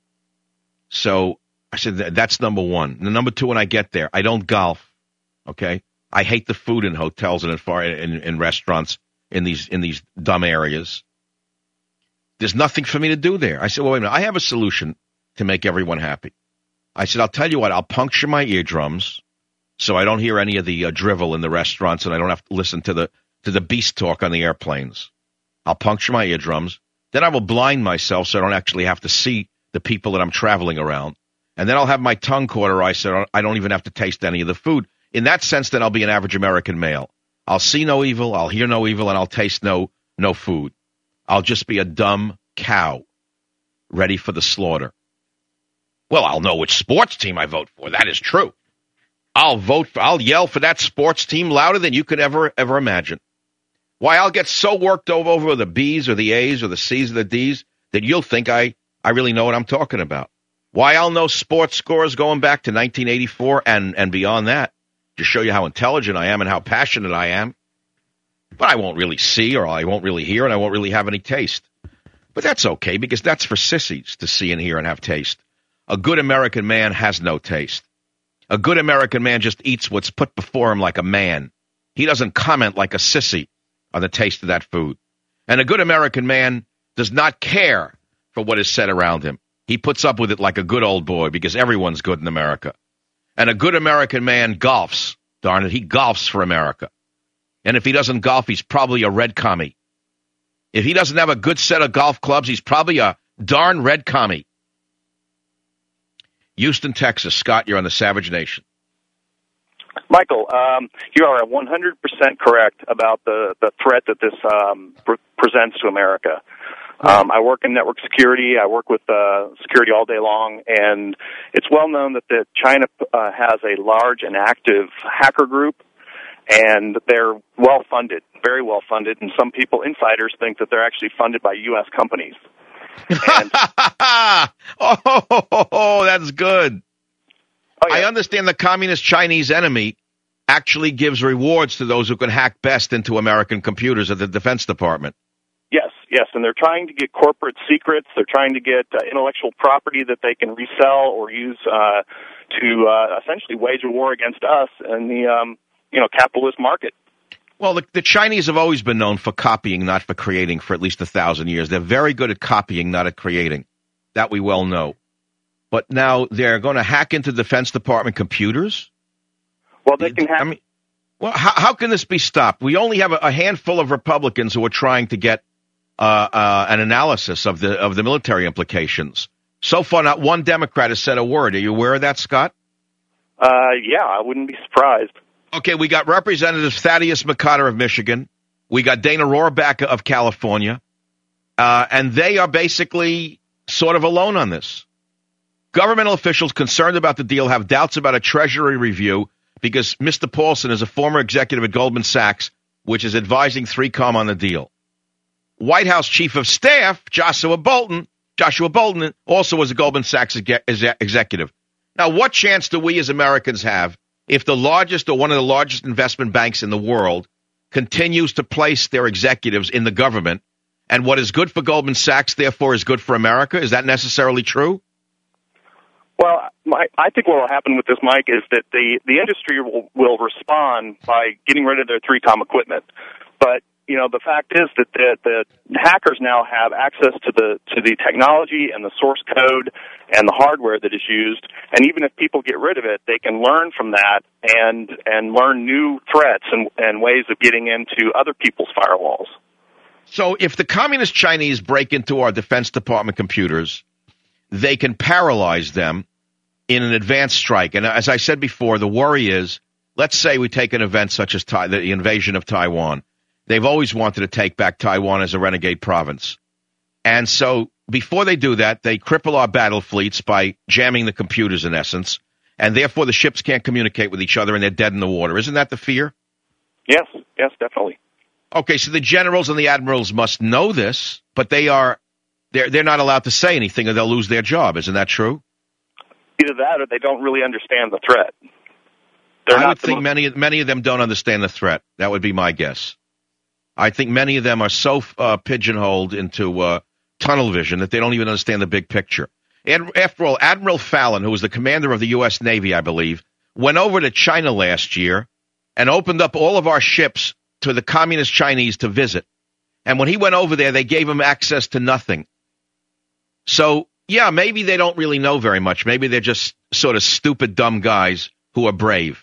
So I said, that's number one. And number two, when I get there, I don't golf, okay? I hate the food in hotels and in restaurants in these dumb areas. There's nothing for me to do there. I said, well, wait a minute. I have a solution to make everyone happy. I said, I'll tell you what. I'll puncture my eardrums so I don't hear any of the drivel in the restaurants and I don't have to listen to the beast talk on the airplanes. I'll puncture my eardrums. Then I will blind myself so I don't actually have to see the people that I'm traveling around. And then I'll have my tongue cauterized so I don't even have to taste any of the food. In that sense, then I'll be an average American male. I'll see no evil, I'll hear no evil, and I'll taste no food. I'll just be a dumb cow ready for the slaughter. Well, I'll know which sports team I vote for. That is true. I'll yell for that sports team louder than you could ever imagine. Why, I'll get so worked over the B's or the A's or the C's or the D's that you'll think I really know what I'm talking about. Why, I'll know sports scores going back to 1984 and beyond that to show you how intelligent I am and how passionate I am. But I won't really see, or I won't really hear, and I won't really have any taste. But that's okay, because that's for sissies to see and hear and have taste. A good American man has no taste. A good American man just eats what's put before him like a man. He doesn't comment like a sissy on the taste of that food. And a good American man does not care for what is said around him. He puts up with it like a good old boy, because everyone's good in America. And a good American man golfs. Darn it, he golfs for America. And if he doesn't golf, he's probably a red commie. If he doesn't have a good set of golf clubs, he's probably a darn red commie. Houston, Texas. Scott, you're on the Savage Nation. Michael, you are 100% correct about the threat that this presents to America. I work in network security. I work with security all day long, and it's well known that China has a large and active hacker group, and they're well-funded, very well-funded, and some people, insiders, think that they're actually funded by U.S. companies. And, oh, that's good. Oh, yeah. I understand the communist Chinese enemy actually gives rewards to those who can hack best into American computers at the Defense Department. Yes, and they're trying to get corporate secrets. They're trying to get intellectual property that they can resell or use to essentially wage a war against us in the capitalist market. Well, the Chinese have always been known for copying, not for creating, for at least 1,000 years. They're very good at copying, not at creating. That we well know. But now they're going to hack into Defense Department computers? Well, they can hack. How can this be stopped? We only have a handful of Republicans who are trying to get an analysis of the military implications. So far, not one Democrat has said a word. Are you aware of that, Scott? Yeah, I wouldn't be surprised. Okay, we got Representative Thaddeus McCotter of Michigan. We got Dana Rohrabacher of California. And they are basically sort of alone on this. Governmental officials concerned about the deal have doubts about a Treasury review because Mr. Paulson is a former executive at Goldman Sachs, which is advising 3Com on the deal. White House Chief of Staff, Joshua Bolten, also was a Goldman Sachs executive. Now, what chance do we as Americans have if the largest or one of the largest investment banks in the world continues to place their executives in the government, and what is good for Goldman Sachs, therefore, is good for America? Is that necessarily true? Well, I think what will happen with this, Mike, is that the industry will respond by getting rid of their 3Com equipment. But the fact is that the hackers now have access to the technology and the source code and the hardware that is used. And even if people get rid of it, they can learn from that and learn new threats and ways of getting into other people's firewalls. So if the communist Chinese break into our Defense Department computers, they can paralyze them in an advanced strike. And as I said before, the worry is, let's say we take an event such as the invasion of Taiwan. They've always wanted to take back Taiwan as a renegade province. And so before they do that, they cripple our battle fleets by jamming the computers, in essence, and therefore the ships can't communicate with each other and they're dead in the water. Isn't that the fear? Yes, definitely. Okay, so the generals and the admirals must know this, but they're not allowed to say anything or they'll lose their job. Isn't that true? Either that or they don't really understand the threat. I would think many of them don't understand the threat. That would be my guess. I think many of them are so pigeonholed into tunnel vision that they don't even understand the big picture. And after all, Admiral Fallon, who was the commander of the U.S. Navy, I believe, went over to China last year and opened up all of our ships to the communist Chinese to visit. And when he went over there, they gave him access to nothing. So, yeah, maybe they don't really know very much. Maybe they're just sort of stupid, dumb guys who are brave.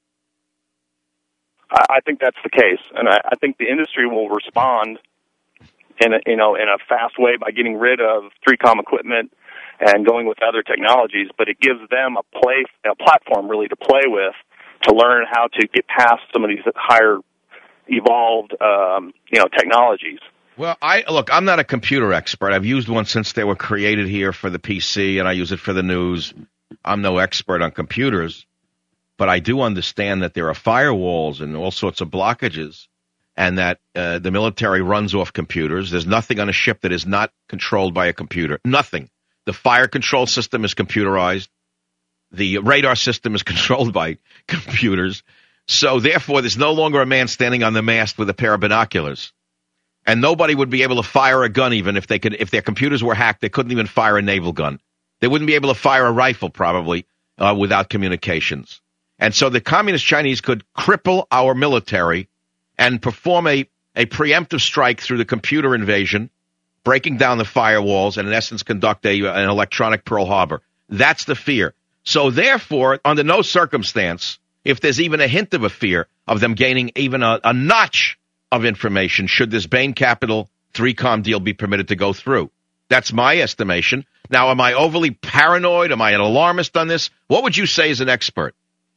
I think that's the case, and I think the industry will respond in a fast way by getting rid of 3Com equipment and going with other technologies. But it gives them a platform really to play with to learn how to get past some of these higher evolved technologies. Well, I'm not a computer expert. I've used one since they were created here for the PC, and I use it for the news. I'm no expert on computers. But I do understand that there are firewalls and all sorts of blockages, and that the military runs off computers. There's nothing on a ship that is not controlled by a computer. Nothing. The fire control system is computerized. The radar system is controlled by computers. So, therefore, there's no longer a man standing on the mast with a pair of binoculars. And nobody would be able to fire a gun even if their computers were hacked. They couldn't even fire a naval gun. They wouldn't be able to fire a rifle, probably, without communications. And so the communist Chinese could cripple our military and perform a preemptive strike through the computer invasion, breaking down the firewalls, and in essence conduct an electronic Pearl Harbor. That's the fear. So therefore, under no circumstance, if there's even a hint of a fear of them gaining even a notch of information, should this Bain Capital 3Com deal be permitted to go through. That's my estimation. Now, am I overly paranoid? Am I an alarmist on this? What would you say as an expert?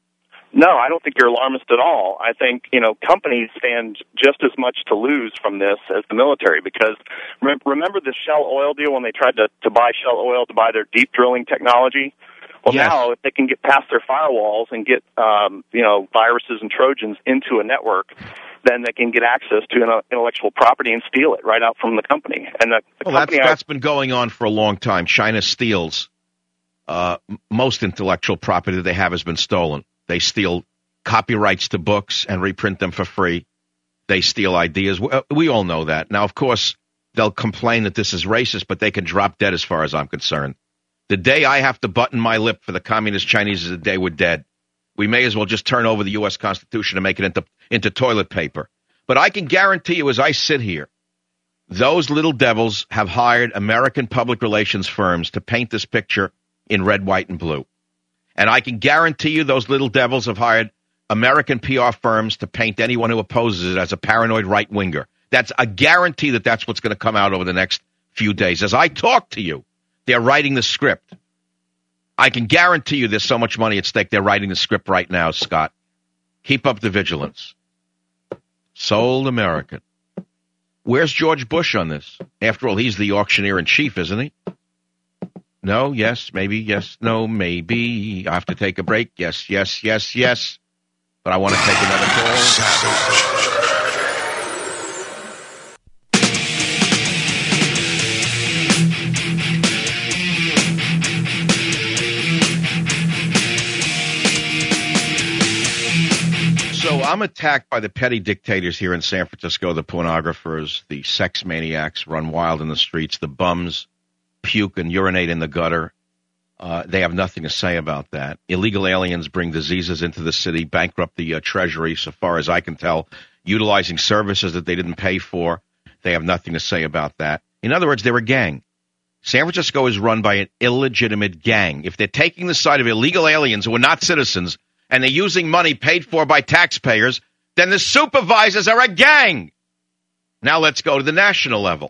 No, I don't think you're alarmist at all. I think, companies stand just as much to lose from this as the military, because remember the Shell Oil deal when they tried to buy Shell Oil to buy their deep drilling technology? Well, yes. Now if they can get past their firewalls and get, viruses and Trojans into a network, then they can get access to intellectual property and steal it right out from the company. And that's been going on for a long time. China steals most intellectual property that they have has been stolen. They steal copyrights to books and reprint them for free. They steal ideas. We all know that. Now, of course, they'll complain that this is racist, but they can drop dead as far as I'm concerned. The day I have to button my lip for the communist Chinese is the day we're dead. We may as well just turn over the U.S. Constitution and make it into toilet paper. But I can guarantee you, as I sit here, those little devils have hired American public relations firms to paint this picture in red, white, and blue. And I can guarantee you those little devils have hired American PR firms to paint anyone who opposes it as a paranoid right-winger. That's a guarantee that that's what's going to come out over the next few days. As I talk to you, they're writing the script. I can guarantee you there's so much money at stake. They're writing the script right now, Scott. Keep up the vigilance. Sold American. Where's George Bush on this? After all, he's the auctioneer-in-chief, isn't he? No, yes, maybe, yes, no, maybe. I have to take a break. Yes, yes, yes, yes. But I want to take another call. So I'm attacked by the petty dictators here in San Francisco, the pornographers, the sex maniacs run wild in the streets, the bums puke and urinate in the gutter. They have nothing to say about that. Illegal aliens bring diseases into the city, bankrupt the Treasury, so far as I can tell, utilizing services that they didn't pay for. They have nothing to say about that. In other words, they're a gang. San Francisco is run by an illegitimate gang. If they're taking the side of illegal aliens who are not citizens and they're using money paid for by taxpayers, then the supervisors are a gang. Now let's go to the national level.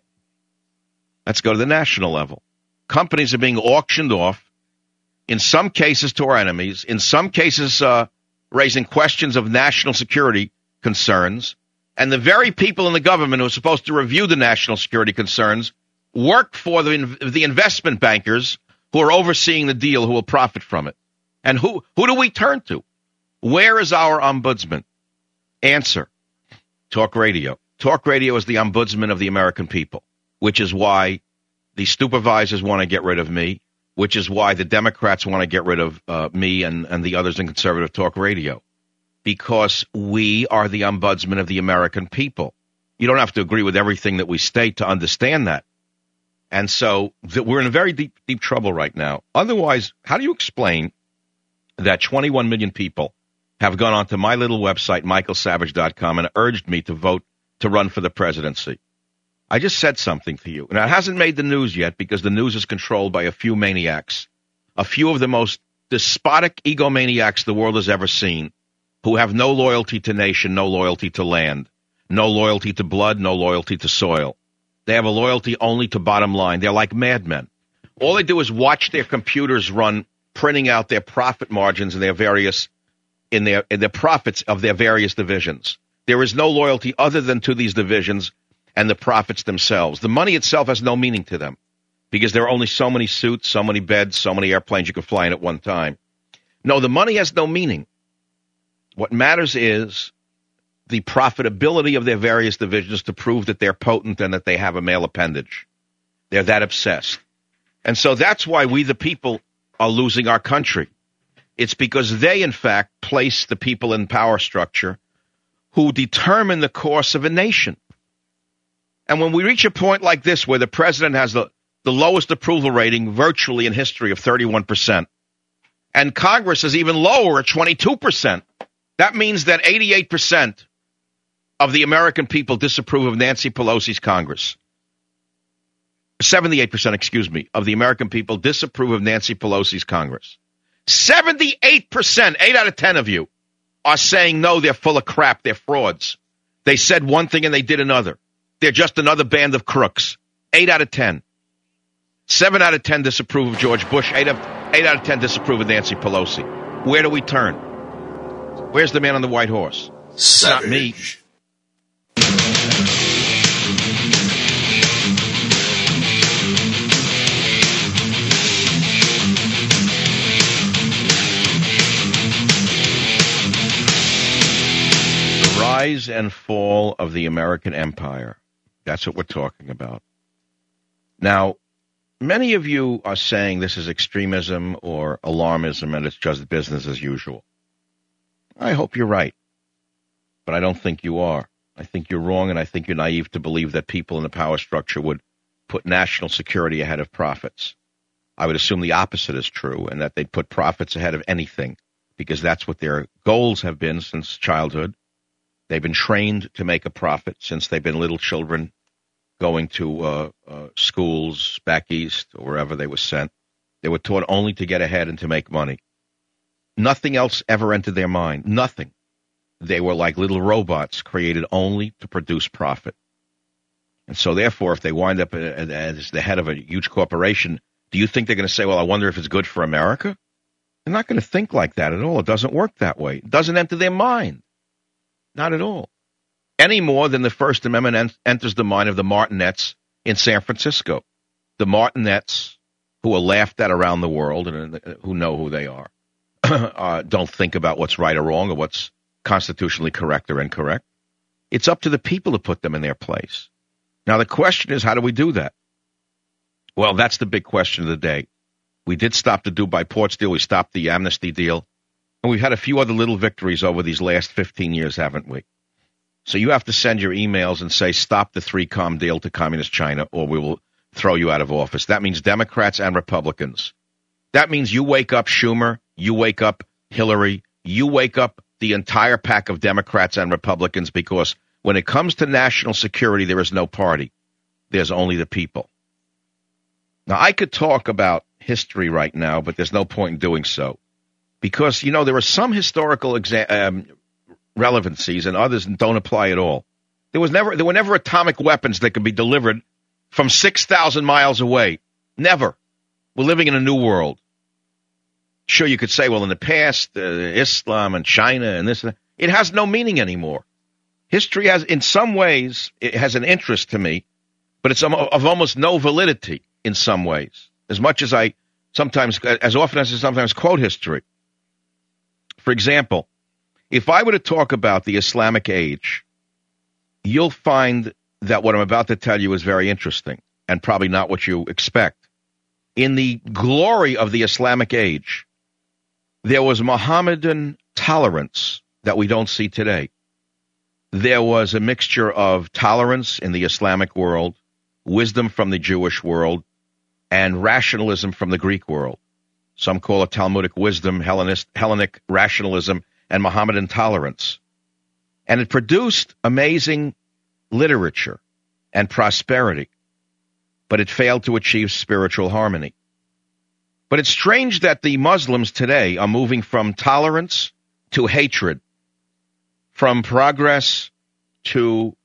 Let's go to the national level. Companies are being auctioned off, in some cases to our enemies, in some cases raising questions of national security concerns, and the very people in the government who are supposed to review the national security concerns work for the investment bankers who are overseeing the deal, who will profit from it. And who do we turn to? Where is our ombudsman? Answer: Talk radio. Talk radio is the ombudsman of the American people, which is why the supervisors want to get rid of me, which is why the Democrats want to get rid of me and the others in conservative talk radio, because we are the ombudsman of the American people. You don't have to agree with everything that we state to understand that. And so we're in a very deep, deep trouble right now. Otherwise, how do you explain that 21 million people have gone onto my little website, michaelsavage.com, and urged me to vote to run for the presidency? I just said something to you. Now, it hasn't made the news yet because the news is controlled by a few maniacs, a few of the most despotic egomaniacs the world has ever seen, who have no loyalty to nation, no loyalty to land, no loyalty to blood, no loyalty to soil. They have a loyalty only to bottom line. They're like madmen. All they do is watch their computers run, printing out their profit margins and their various in their profits of their various divisions. There is no loyalty other than to these divisions and the profits themselves. The money itself has no meaning to them because there are only so many suits, so many beds, so many airplanes you can fly in at one time. No, the money has no meaning. What matters is the profitability of their various divisions to prove that they're potent and that they have a male appendage. They're that obsessed. And so that's why we, the people, are losing our country. It's because they, in fact, place the people in power structure who determine the course of a nation. And when we reach a point like this where the president has the lowest approval rating virtually in history of 31%, and Congress is even lower at 22%, that means that 88% of the American people disapprove of Nancy Pelosi's Congress. 78%, of the American people disapprove of Nancy Pelosi's Congress. 78%, 8 out of 10 of you, are saying, no, they're full of crap, they're frauds. They said one thing and they did another. They're just another band of crooks. 8 out of 10. 7 out of 10 disapprove of George Bush. 8 out of 10 disapprove of Nancy Pelosi. Where do we turn? Where's the man on the white horse? Savage. Not me. The rise and fall of the American empire. That's what we're talking about. Now, many of you are saying this is extremism or alarmism and it's just business as usual. I hope you're right, but I don't think you are. I think you're wrong, and I think you're naive to believe that people in the power structure would put national security ahead of profits. I would assume the opposite is true, and that they'd put profits ahead of anything, because that's what their goals have been since childhood. They've been trained to make a profit since they've been little children going to schools back east or wherever they were sent. They were taught only to get ahead and to make money. Nothing else ever entered their mind. Nothing. They were like little robots created only to produce profit. And so, therefore, if they wind up as the head of a huge corporation, do you think they're going to say, well, I wonder if it's good for America? They're not going to think like that at all. It doesn't work that way. It doesn't enter their mind. Not at all. Any more than the First Amendment enters the mind of the Martinets in San Francisco. The Martinets, who are laughed at around the world and who know who they are. Don't think about what's right or wrong or what's constitutionally correct or incorrect. It's up to the people to put them in their place. Now, the question is, how do we do that? Well, that's the big question of the day. We did stop the Dubai Ports deal. We stopped the amnesty deal. And we've had a few other little victories over these last 15 years, haven't we? So you have to send your emails and say, stop the 3Com deal to Communist China, or we will throw you out of office. That means Democrats and Republicans. That means you wake up Schumer, you wake up Hillary, you wake up the entire pack of Democrats and Republicans, because when it comes to national security, there is no party. There's only the people. Now, I could talk about history right now, but there's no point in doing so. Because, you know, there are some historical relevancies and others don't apply at all. There were never atomic weapons that could be delivered from 6,000 miles away. Never. We're living in a new world. Sure, you could say, well, in the past, Islam and China and this and that. It has no meaning anymore. History has, in some ways, it has an interest to me, but it's of almost no validity in some ways, as often as I sometimes quote history. For example, if I were to talk about the Islamic age, you'll find that what I'm about to tell you is very interesting and probably not what you expect. In the glory of the Islamic age, there was Mohammedan tolerance that we don't see today. There was a mixture of tolerance in the Islamic world, wisdom from the Jewish world, and rationalism from the Greek world. Some call it Talmudic wisdom, Hellenic rationalism, and Mohammedan tolerance. And it produced amazing literature and prosperity, but it failed to achieve spiritual harmony. But it's strange that the Muslims today are moving from tolerance to hatred, from progress to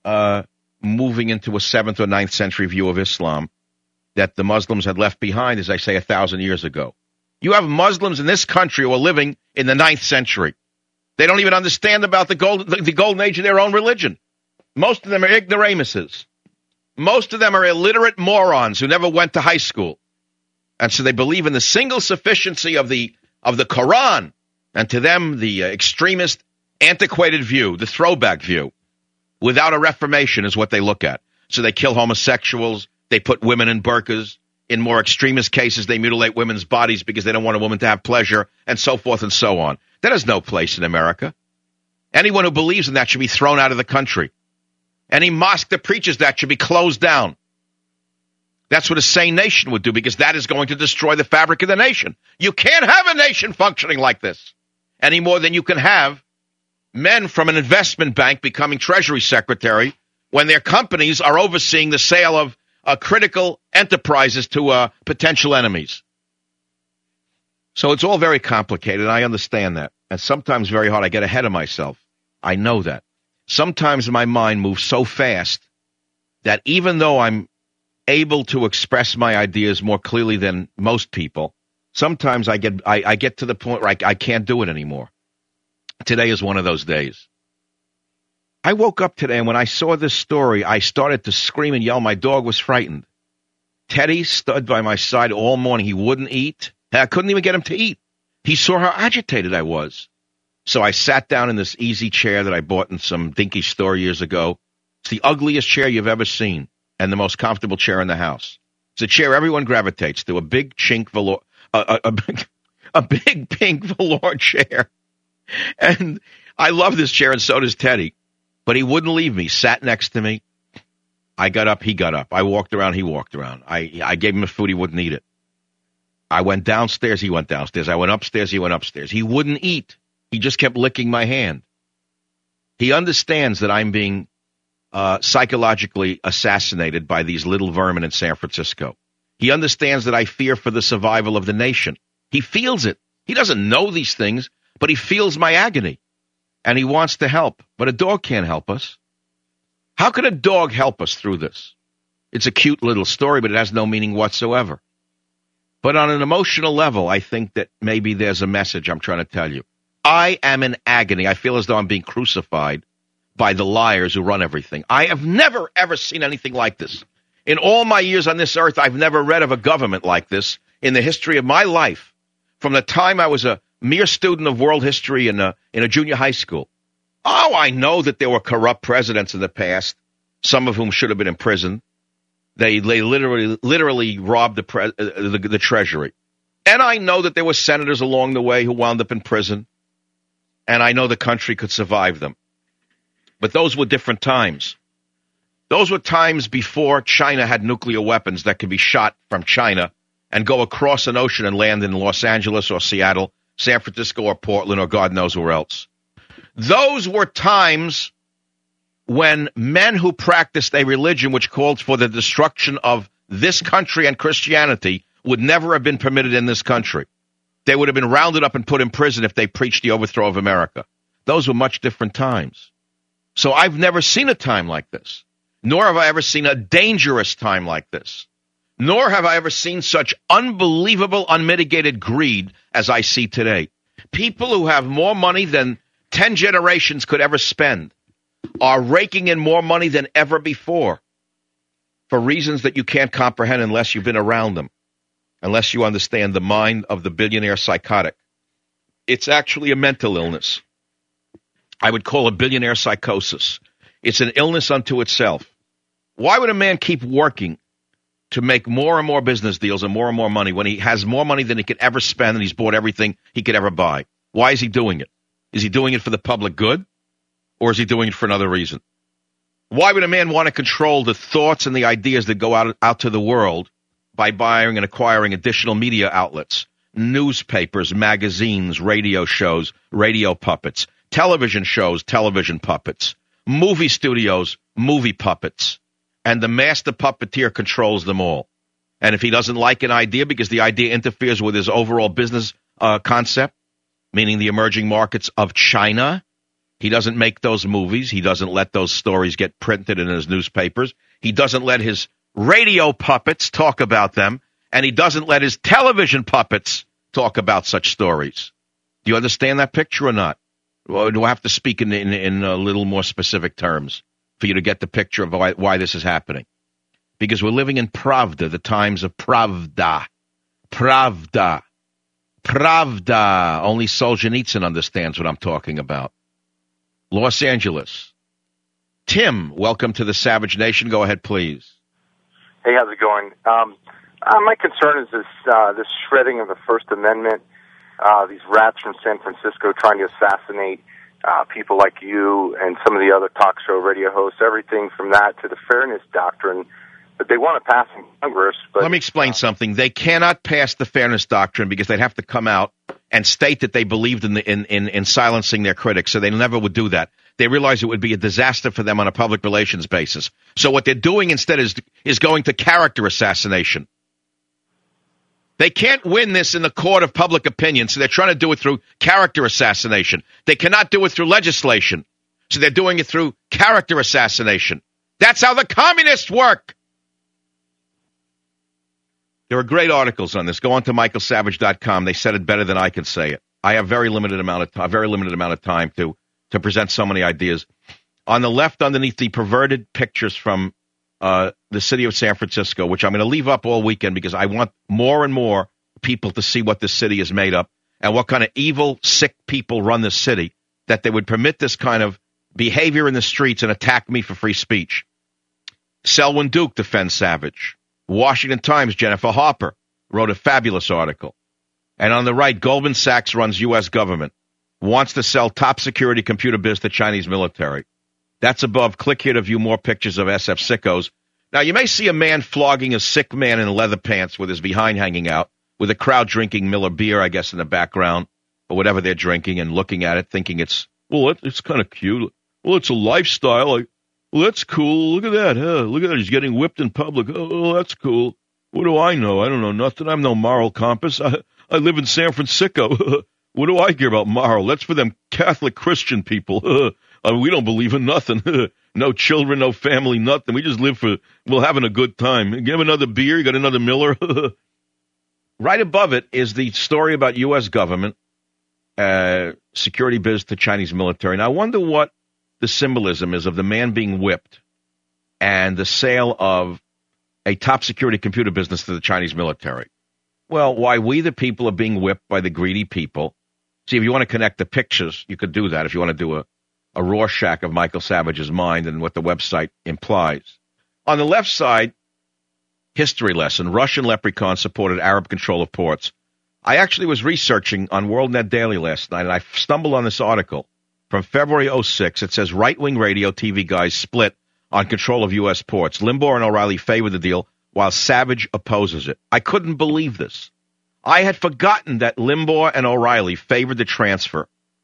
moving into a 7th or 9th century view of Islam that the Muslims had left behind, as I say, 1,000 years ago. You have Muslims in this country who are living in the 9th century. They don't even understand about the golden age of their own religion. Most of them are ignoramuses. Most of them are illiterate morons who never went to high school. And so they believe in the single sufficiency of the Quran. And to them, the extremist, antiquated view, the throwback view, without a reformation is what they look at. So they kill homosexuals. They put women in burqas. In more extremist cases, they mutilate women's bodies because they don't want a woman to have pleasure, and so forth and so on. That has no place in America. Anyone who believes in that should be thrown out of the country. Any mosque that preaches that should be closed down. That's what a sane nation would do, because that is going to destroy the fabric of the nation. You can't have a nation functioning like this any more than you can have men from an investment bank becoming Treasury Secretary when their companies are overseeing the sale of critical enterprises to potential enemies. So it's all very complicated. I understand that. And sometimes very hard. I get ahead of myself. I know that. Sometimes my mind moves so fast that even though I'm able to express my ideas more clearly than most people, sometimes I get to the point where I can't do it anymore. Today is one of those days. I woke up today, and when I saw this story, I started to scream and yell. My dog was frightened. Teddy stood by my side all morning. He wouldn't eat. I couldn't even get him to eat. He saw how agitated I was. So I sat down in this easy chair that I bought in some dinky store years ago. It's the ugliest chair you've ever seen and the most comfortable chair in the house. It's a chair everyone gravitates to, a big chink velour, a big pink velour chair. And I love this chair, and so does Teddy. But he wouldn't leave me, sat next to me. I got up, he got up. I walked around, he walked around. I gave him food, he wouldn't eat it. I went downstairs, he went downstairs. I went upstairs, he went upstairs. He wouldn't eat. He just kept licking my hand. He understands that I'm being psychologically assassinated by these little vermin in San Francisco. He understands that I fear for the survival of the nation. He feels it. He doesn't know these things, but he feels my agony. And he wants to help. But a dog can't help us. How could a dog help us through this? It's a cute little story, but it has no meaning whatsoever. But on an emotional level, I think that maybe there's a message I'm trying to tell you. I am in agony. I feel as though I'm being crucified by the liars who run everything. I have never, ever seen anything like this. In all my years on this earth, I've never read of a government like this in the history of my life. From the time I was a mere student of world history in a junior high school. Oh, I know that there were corrupt presidents in the past, some of whom should have been in prison. They literally robbed the Treasury. And I know that there were senators along the way who wound up in prison. And I know the country could survive them. But those were different times. Those were times before China had nuclear weapons that could be shot from China and go across an ocean and land in Los Angeles or Seattle, San Francisco or Portland or God knows where else. Those were times when men who practiced a religion which called for the destruction of this country and Christianity would never have been permitted in this country. They would have been rounded up and put in prison if they preached the overthrow of America. Those were much different times. So I've never seen a time like this, nor have I ever seen a dangerous time like this, nor have I ever seen such unbelievable, unmitigated greed as I see today. People who have more money than 10 generations could ever spend are raking in more money than ever before for reasons that you can't comprehend unless you've been around them, unless you understand the mind of the billionaire psychotic. It's actually a mental illness. I would call it billionaire psychosis. It's an illness unto itself. Why would a man keep working to make more and more business deals and more money when he has more money than he could ever spend and he's bought everything he could ever buy? Why is he doing it? Is he doing it for the public good, or is he doing it for another reason? Why would a man want to control the thoughts and the ideas that go out to the world by buying and acquiring additional media outlets, newspapers, magazines, radio shows, radio puppets, television shows, television puppets, movie studios, movie puppets, and the master puppeteer controls them all? And if he doesn't like an idea because the idea interferes with his overall business concept, meaning the emerging markets of China, he doesn't make those movies. He doesn't let those stories get printed in his newspapers. He doesn't let his radio puppets talk about them, and he doesn't let his television puppets talk about such stories. Do you understand that picture or not? Or do I have to speak in a little more specific terms for you to get the picture of why this is happening? Because we're living in Pravda, the times of Pravda. Pravda. Pravda. Only Solzhenitsyn understands what I'm talking about. Los Angeles. Tim, welcome to the Savage Nation. Go ahead, please. Hey, how's it going? My concern is this shredding of the First Amendment, these rats from San Francisco trying to assassinate people like you and some of the other talk show radio hosts, everything from that to the fairness doctrine that they want to pass in Congress. But let me explain something. They cannot pass the fairness doctrine because they'd have to come out and state that they believed in silencing their critics, so they never would do that. They realize it would be a disaster for them on a public relations basis. So what they're doing instead is going to character assassination. They can't win this in the court of public opinion, so they're trying to do it through character assassination. They cannot do it through legislation, so they're doing it through character assassination. That's how the communists work. There are great articles on this. Go on to michaelsavage.com. They said it better than I can say it. I have very limited amount of time to present so many ideas. On the left, underneath the perverted pictures from the city of San Francisco, which I'm going to leave up all weekend because I want more and more people to see what this city is made up and what kind of evil, sick people run this city, that they would permit this kind of behavior in the streets and attack me for free speech. Selwyn Duke defends Savage. Washington Times' Jennifer Harper wrote a fabulous article. And on the right, Goldman Sachs runs U.S. government, wants to sell top security computer biz to Chinese military. That's above. Click here to view more pictures of SF sickos. Now, you may see a man flogging a sick man in leather pants with his behind hanging out, with a crowd drinking Miller beer, I guess, in the background, or whatever they're drinking, and looking at it, thinking it's kind of cute. Well, it's a lifestyle. Well, that's cool. Look at that. Huh? Look at that. He's getting whipped in public. Oh, that's cool. What do I know? I don't know nothing. I'm no moral compass. I live in San Francisco. What do I care about moral? That's for them Catholic Christian people. We don't believe in nothing. No children, no family, nothing. We just we're having a good time. You have another beer? You got another Miller? Right above it is the story about U.S. government, security biz to Chinese military. Now, I wonder what the symbolism is of the man being whipped and the sale of a top security computer business to the Chinese military. Well, why we the people are being whipped by the greedy people. See, if you want to connect the pictures, you could do that. If you want to do a Rorschach of Michael Savage's mind and what the website implies. On the left side, history lesson, Russian leprechauns supported Arab control of ports. I actually was researching on WorldNet Daily last night, and I stumbled on this article from February 06. It says right-wing radio TV guys split on control of U.S. ports. Limbaugh and O'Reilly favor the deal, while Savage opposes it. I couldn't believe this. I had forgotten that Limbaugh and O'Reilly favored the transfer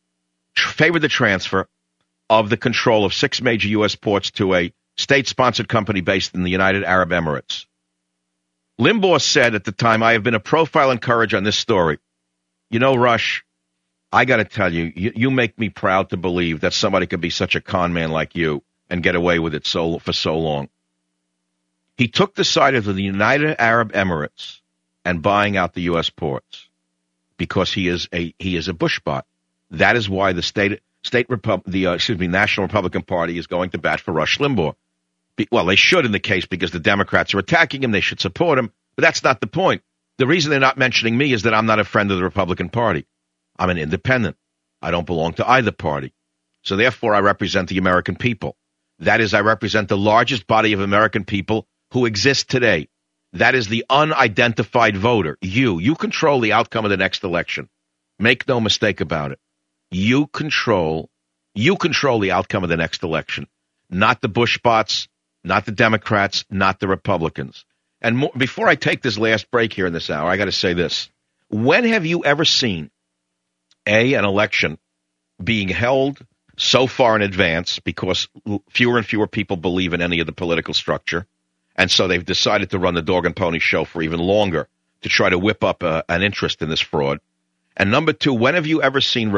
of the control of 6 major U.S. ports to a state-sponsored company based in the United Arab Emirates. Limbaugh said at the time, I have been a profile and courage on this story. You know, Rush, I got to tell you, you make me proud to believe that somebody could be such a con man like you and get away with it for so long. He took the side of the United Arab Emirates and buying out the U.S. ports because he is a Bush bot. That is why the National Republican Party is going to bat for Rush Limbaugh. Well, they should in the case because the Democrats are attacking him. They should support him. But that's not the point. The reason they're not mentioning me is that I'm not a friend of the Republican Party. I'm an independent. I don't belong to either party. So therefore, I represent the American people. That is, I represent the largest body of American people who exist today. That is the unidentified voter. You control the outcome of the next election. Make no mistake about it. You control the outcome of the next election. Not the Bush bots, not the Democrats, not the Republicans. And before I take this last break here in this hour, I got to say this. When have you ever seen an election being held so far in advance because fewer and fewer people believe in any of the political structure, and so they've decided to run the dog and pony show for even longer to try to whip up an interest in this fraud? And number two, when have you ever seen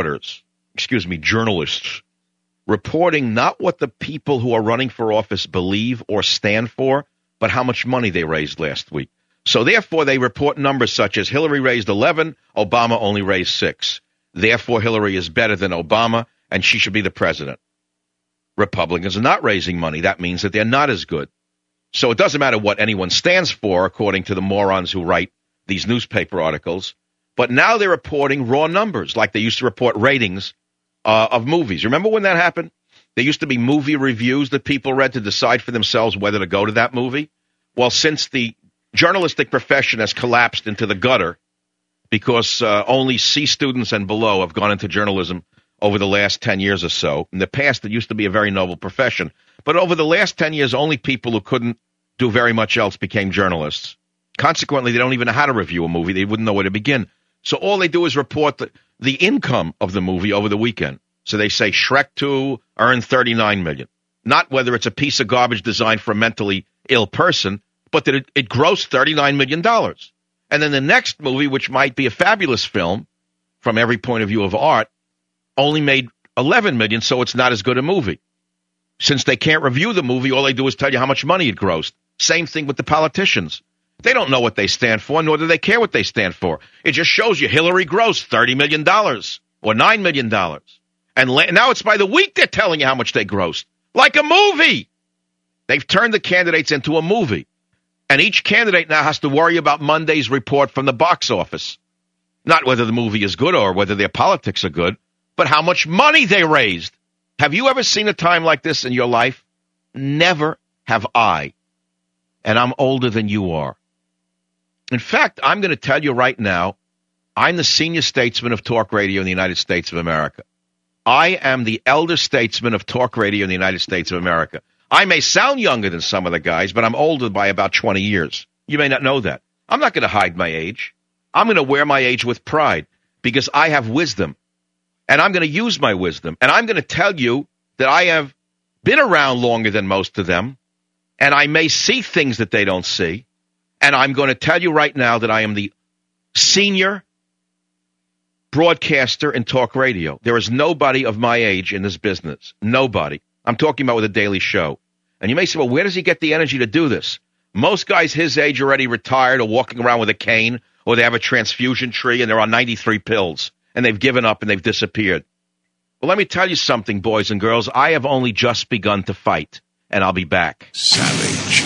journalists, reporting not what the people who are running for office believe or stand for, but how much money they raised last week? So therefore, they report numbers such as Hillary raised 11, Obama only raised 6. Therefore, Hillary is better than Obama, and she should be the president. Republicans are not raising money. That means that they're not as good. So it doesn't matter what anyone stands for, according to the morons who write these newspaper articles. But now they're reporting raw numbers, like they used to report ratings of movies. Remember when that happened? There used to be movie reviews that people read to decide for themselves whether to go to that movie. Well, since the journalistic profession has collapsed into the gutter because only C students and below have gone into journalism over the last 10 years or so. In the past, it used to be a very noble profession. But over the last 10 years, only people who couldn't do very much else became journalists. Consequently, they don't even know how to review a movie. They wouldn't know where to begin. So all they do is report the income of the movie over the weekend. So they say Shrek 2 earned $39 million. Not whether it's a piece of garbage designed for a mentally ill person, but that it grossed $39 million. And then the next movie, which might be a fabulous film from every point of view of art, only made $11 million, so it's not as good a movie. Since they can't review the movie, all they do is tell you how much money it grossed. Same thing with the politicians. They don't know what they stand for, nor do they care what they stand for. It just shows you Hillary grossed $30 million or $9 million. And now it's by the week they're telling you how much they grossed. Like a movie. They've turned the candidates into a movie. And each candidate now has to worry about Monday's report from the box office. Not whether the movie is good or whether their politics are good, but how much money they raised. Have you ever seen a time like this in your life? Never have I. And I'm older than you are. In fact, I'm going to tell you right now, I'm the senior statesman of talk radio in the United States of America. I am the elder statesman of talk radio in the United States of America. I may sound younger than some of the guys, but I'm older by about 20 years. You may not know that. I'm not going to hide my age. I'm going to wear my age with pride because I have wisdom, and I'm going to use my wisdom. And I'm going to tell you that I have been around longer than most of them, and I may see things that they don't see. And I'm going to tell you right now that I am the senior broadcaster in talk radio. There is nobody of my age in this business. Nobody. I'm talking about with a daily show. And you may say, well, where does he get the energy to do this? Most guys his age already retired or walking around with a cane, or they have a transfusion tree and they're on 93 pills and they've given up and they've disappeared. Well, let me tell you something, boys and girls. I have only just begun to fight, and I'll be back. Savage.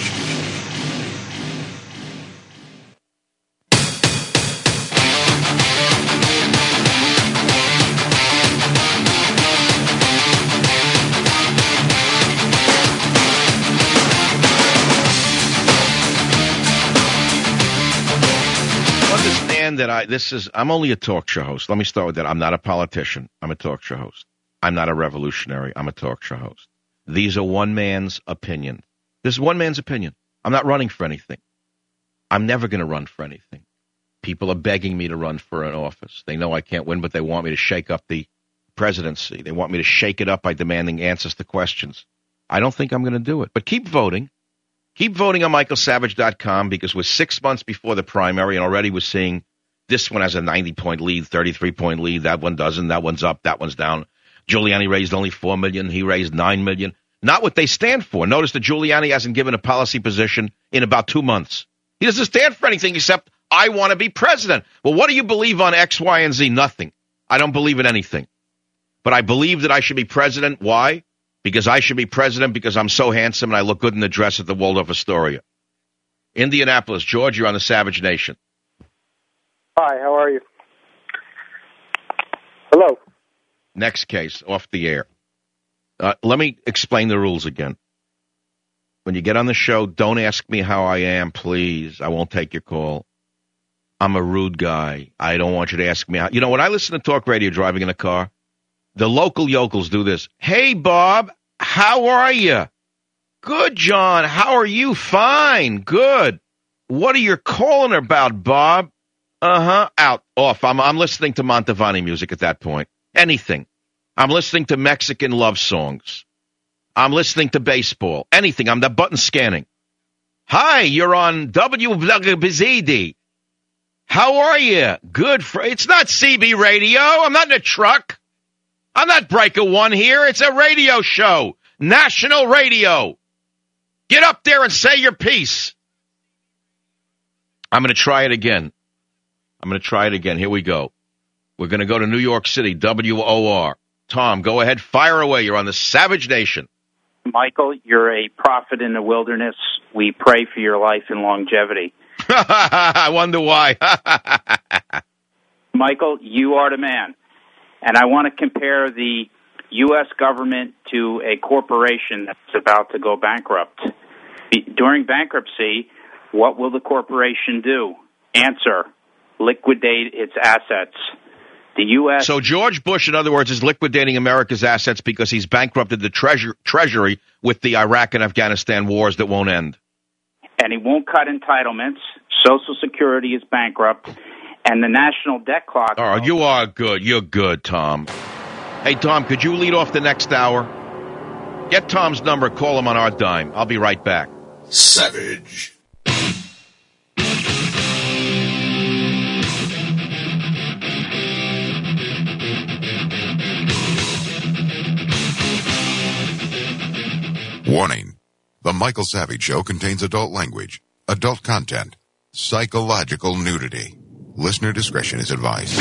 That I'm only a talk show host. Let me start with that. I'm not a politician. I'm a talk show host. I'm not a revolutionary. I'm a talk show host. These are one man's opinion. This is one man's opinion. I'm not running for anything. I'm never going to run for anything. People are begging me to run for an office. They know I can't win, but they want me to shake up the presidency. They want me to shake it up by demanding answers to questions. I don't think I'm going to do it. But keep voting. Keep voting on michaelsavage.com, because we're 6 months before the primary, and already we're seeing this one has a 90-point lead, 33-point lead. That one doesn't. That one's up. That one's down. Giuliani raised only $4 million. He raised $9 million. Not what they stand for. Notice that Giuliani hasn't given a policy position in about 2 months. He doesn't stand for anything except, I want to be president. Well, what do you believe on X, Y, and Z? Nothing. I don't believe in anything. But I believe that I should be president. Why? Because I should be president because I'm so handsome and I look good in the dress at the Waldorf Astoria. Indianapolis, George, you're on the Savage Nation. Hi, how are you? Hello. Next case, off the air. Let me explain the rules again. When you get on the show, don't ask me how I am, please. I won't take your call. I'm a rude guy. I don't want you to ask me how. You know, when I listen to talk radio driving in a car, the local yokels do this. Hey, Bob, how are you? Good, John. How are you? Fine. Good. What are you calling about, Bob? Out. Off. I'm listening to Mantovani music at that point. Anything. I'm listening to Mexican love songs. I'm listening to baseball. Anything. I'm the button scanning. Hi, you're on WBZD. How are you? Good. It's not CB radio. I'm not in a truck. I'm not Breaker One here. It's a radio show. National radio. Get up there and say your piece. I'm going to try it again. Here we go. We're going to go to New York City, WOR. Tom, go ahead. Fire away. You're on the Savage Nation. Michael, you're a prophet in the wilderness. We pray for your life and longevity. I wonder why. Michael, you are the man. And I want to compare the U.S. government to a corporation that's about to go bankrupt. During bankruptcy, what will the corporation do? Answer, liquidate its assets. The U.S. So George Bush, in other words, is liquidating America's assets because he's bankrupted the Treasury with the Iraq and Afghanistan wars that won't end. And he won't cut entitlements. Social Security is bankrupt. And the national debt clock. Oh, you are good. You're good, Tom. Hey, Tom, could you lead off the next hour? Get Tom's number. Call him on our dime. I'll be right back. Savage. Warning. The Michael Savage Show contains adult language. adult content, psychological nudity. Listener discretion is advised.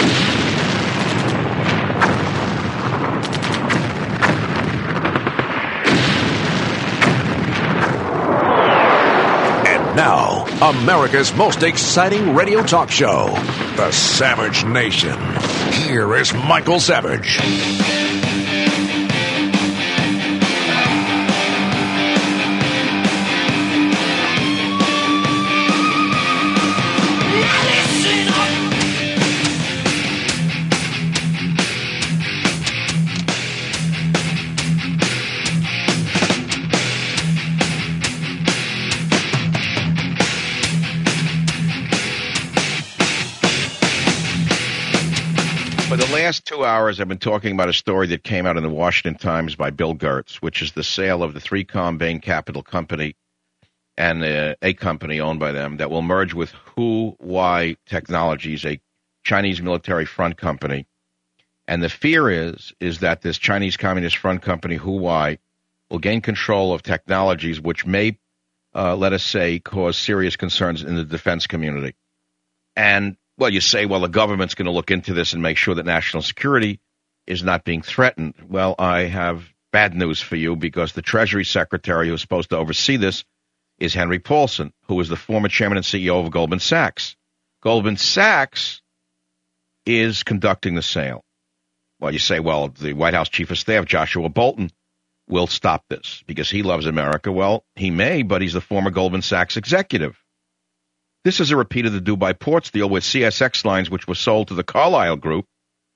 And now, America's most exciting radio talk show, The Savage Nation. Here is Michael Savage. For the last 2 hours, I've been talking about a story that came out in the Washington Times by Bill Gertz, which is the sale of the 3Com Bain Capital Company and a company owned by them that will merge with Huawei Technologies, a Chinese military front company. And the fear is that this Chinese Communist front company, Huawei, will gain control of technologies which may, let us say, cause serious concerns in the defense community. And well, you say, well, the government's going to look into this and make sure that national security is not being threatened. Well, I have bad news for you because the Treasury Secretary who's supposed to oversee this is Henry Paulson, who is the former chairman and CEO of Goldman Sachs. Goldman Sachs is conducting the sale. Well, you say, well, the White House Chief of Staff, Joshua Bolten, will stop this because he loves America. Well, he may, but he's the former Goldman Sachs executive. This is a repeat of the Dubai Ports deal with CSX lines, which was sold to the Carlyle Group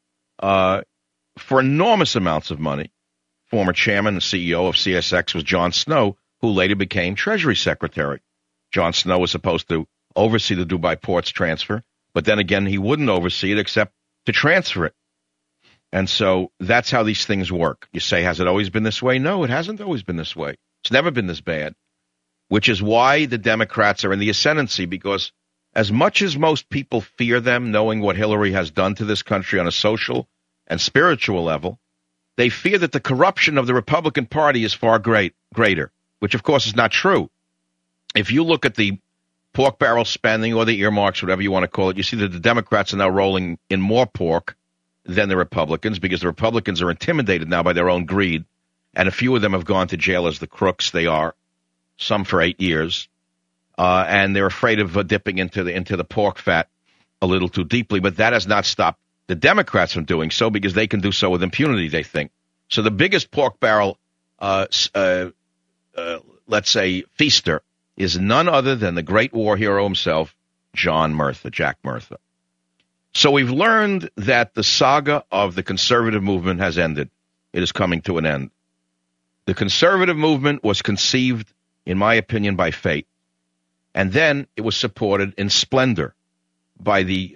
for enormous amounts of money. Former chairman and CEO of CSX was John Snow, who later became Treasury Secretary. John Snow was supposed to oversee the Dubai Ports transfer, but then again, he wouldn't oversee it except to transfer it. And so that's how these things work. You say, has it always been this way? No, it hasn't always been this way. It's never been this bad. Which is why the Democrats are in the ascendancy, because as much as most people fear them, knowing what Hillary has done to this country on a social and spiritual level, they fear that the corruption of the Republican Party is far greater, which of course is not true. If you look at the pork barrel spending or the earmarks, whatever you want to call it, you see that the Democrats are now rolling in more pork than the Republicans because the Republicans are intimidated now by their own greed, and a few of them have gone to jail as the crooks they are. Some for 8 years, and they're afraid of dipping into the pork fat a little too deeply. But that has not stopped the Democrats from doing so because they can do so with impunity, they think. So the biggest pork barrel, let's say, feaster is none other than the great war hero himself, Jack Murtha. So we've learned that the saga of the conservative movement has ended. It is coming to an end. The conservative movement was conceived, in my opinion, by fate. And then it was supported in splendor by the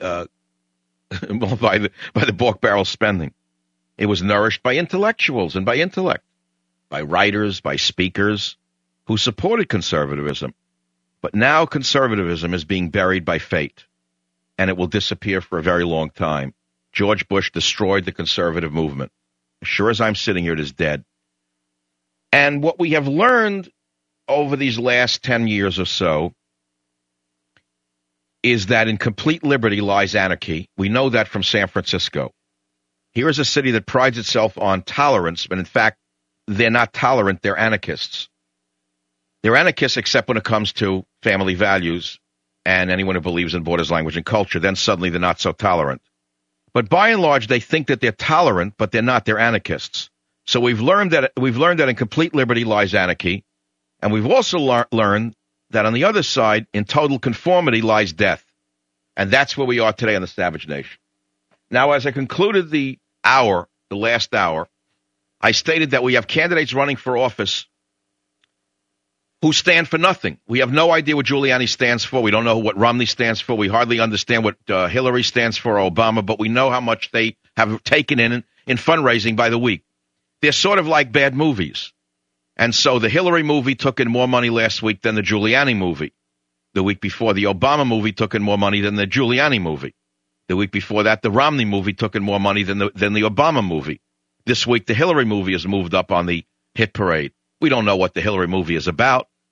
by the pork barrel spending. It was nourished by intellectuals and by intellect, by writers, by speakers who supported conservatism. But now conservatism is being buried by fate, and it will disappear for a very long time. George Bush destroyed the conservative movement. As sure as I'm sitting here, it is dead. And what we have learned over these last 10 years or so is that in complete liberty lies anarchy. We know that from San Francisco. Here is a city that prides itself on tolerance, but in fact, they're not tolerant, they're anarchists. They're anarchists except when it comes to family values and anyone who believes in borders, language, and culture. Then suddenly they're not so tolerant. But by and large, they think that they're tolerant, but they're not, they're anarchists. So we've learned that in complete liberty lies anarchy. And we've also learned that on the other side, in total conformity, lies death. And that's where we are today on the Savage Nation. Now, as I concluded the last hour, I stated that we have candidates running for office who stand for nothing. We have no idea what Giuliani stands for. We don't know what Romney stands for. We hardly understand what Hillary stands for or Obama, but we know how much they have taken in fundraising by the week. They're sort of like bad movies. And so the Hillary movie took in more money last week than the Giuliani movie. The week before, the Obama movie took in more money than the Giuliani movie. The week before that, the Romney movie took in more money than the Obama movie. This week, the Hillary movie has moved up on the hit parade. We don't know what the Hillary movie is about.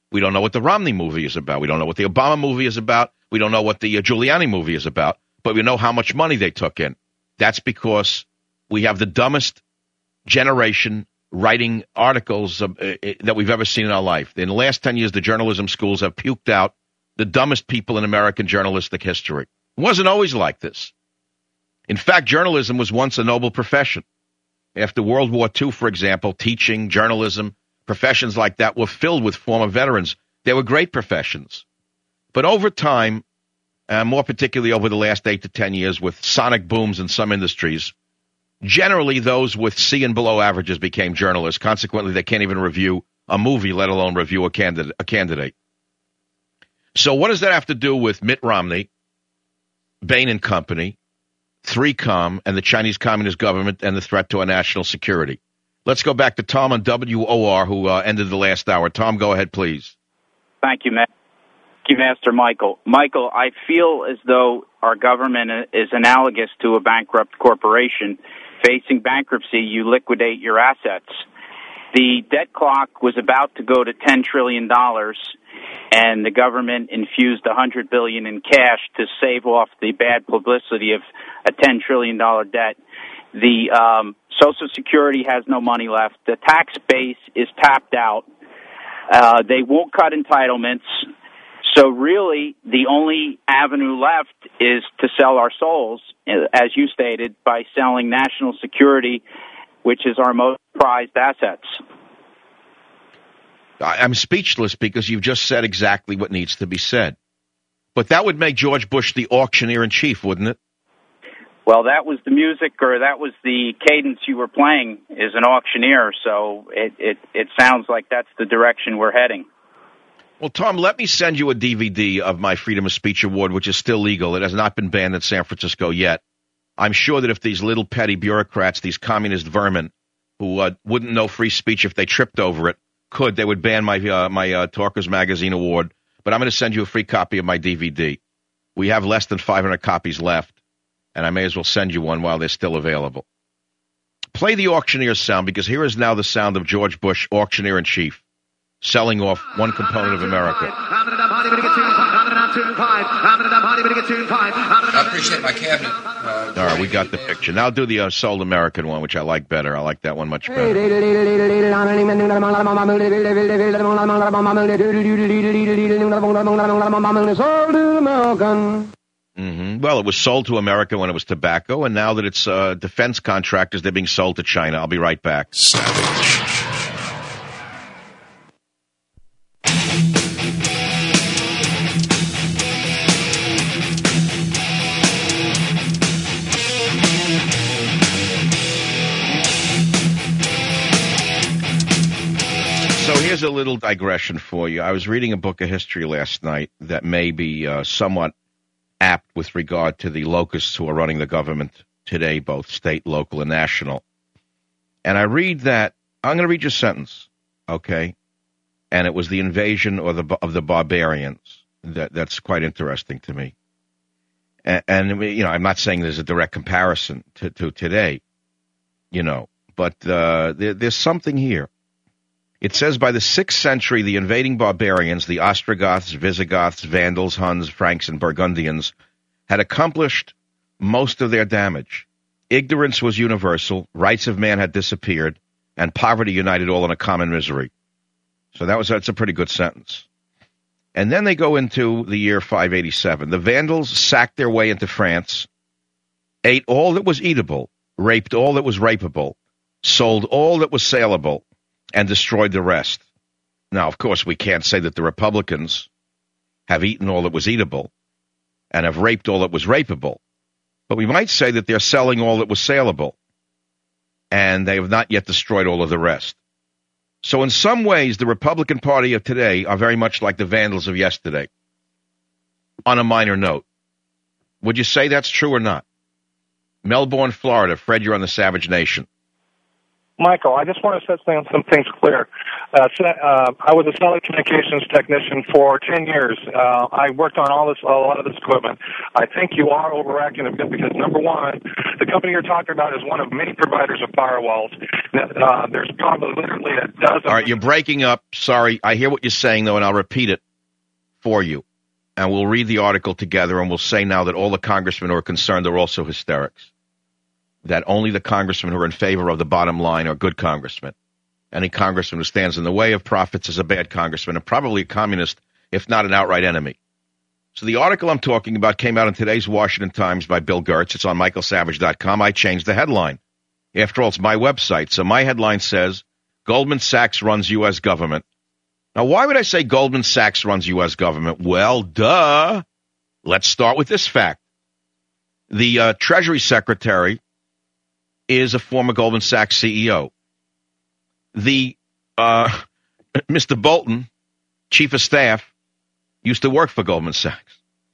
We don't know what the Romney movie is about. We don't know what the Obama movie is about. We don't know what the Giuliani movie is about. But we know how much money they took in. That's because we have the dumbest generation writing articles that we've ever seen in our life. In the last 10 years, the journalism schools have puked out the dumbest people in American journalistic history. It wasn't always like this. In fact, journalism was once a noble profession. After World War II, for example, teaching, journalism, professions like that were filled with former veterans. They were great professions. But over time, more particularly over the last 8 to 10 years with sonic booms in some industries, generally those with C and below averages became journalists. Consequently, they can't even review a movie, let alone review a candidate. So what does that have to do with Mitt Romney, Bain and Company, 3Com, and the Chinese Communist government and the threat to our national security? Let's go back to Tom on WOR, who ended the last hour. Tom, go ahead, please. Thank you, Master Michael. Michael, I feel as though our government is analogous to a bankrupt corporation. Facing bankruptcy, you liquidate your assets. The debt clock was about to go to $10 trillion, and the government infused $100 billion in cash to save off the bad publicity of a $10 trillion debt. The Social Security has no money left. The tax base is tapped out. They won't cut entitlements. So really, the only avenue left is to sell our souls, as you stated, by selling national security, which is our most prized assets. I'm speechless because you've just said exactly what needs to be said. But that would make George Bush the auctioneer-in-chief, wouldn't it? Well, that was the music, or that was the cadence you were playing, is an auctioneer, so it sounds like that's the direction we're heading. Well, Tom, let me send you a DVD of my Freedom of Speech Award, which is still legal. It has not been banned in San Francisco yet. I'm sure that if these little petty bureaucrats, these communist vermin, who wouldn't know free speech if they tripped over it, they would ban my Talkers Magazine award. But I'm going to send you a free copy of my DVD. We have less than 500 copies left, and I may as well send you one while they're still available. Play the auctioneer sound, because here is now the sound of George Bush, auctioneer-in-chief, selling off one component of America. I appreciate my cabinet. All right, we got the picture. Now do the Sold American one, which I like better. I like that one much better. Well, it was sold to America when it was tobacco, and now that it's defense contractors, they're being sold to China. I'll be right back. Savage. So here's a little digression for you. I was reading a book of history last night that may be somewhat apt with regard to the locusts who are running the government today, both state, local, and national. And I read that, I'm going to read your sentence, okay? And it was the invasion of the barbarians. That's quite interesting to me. And you know, I'm not saying there's a direct comparison to today, you know, but there's something here. It says by the 6th century, the invading barbarians, the Ostrogoths, Visigoths, Vandals, Huns, Franks, and Burgundians, had accomplished most of their damage. Ignorance was universal, rights of man had disappeared, and poverty united all in a common misery. So that's a pretty good sentence. And then they go into the year 587. The Vandals sacked their way into France, ate all that was eatable, raped all that was rapeable, sold all that was saleable, and destroyed the rest. Now, of course, we can't say that the Republicans have eaten all that was eatable and have raped all that was rapeable, but we might say that they're selling all that was saleable, and they have not yet destroyed all of the rest. So in some ways, the Republican Party of today are very much like the Vandals of yesterday, on a minor note. Would you say that's true or not? Melbourne, Florida. Fred, you're on the Savage Nation. Michael, I just want to set some things clear. I was a telecommunications technician for 10 years. I worked on a lot of this equipment. I think you are overacting a bit because, number one, the company you're talking about is one of many providers of firewalls. There's probably literally a dozen. All right, you're breaking up. Sorry. I hear what you're saying, though, and I'll repeat it for you. And we'll read the article together, and we'll say now that all the congressmen who are concerned are also hysterics. That only the congressmen who are in favor of the bottom line are good congressmen. Any congressman who stands in the way of profits is a bad congressman and probably a communist, if not an outright enemy. So the article I'm talking about came out in today's Washington Times by Bill Gertz. It's on michaelsavage.com. I changed the headline. After all, it's my website. So my headline says, Goldman Sachs runs U.S. government. Now, why would I say Goldman Sachs runs U.S. government? Well, duh. Let's start with this fact. The Treasury Secretary is a former Goldman Sachs CEO. The Mr. Bolton, chief of staff, used to work for Goldman Sachs.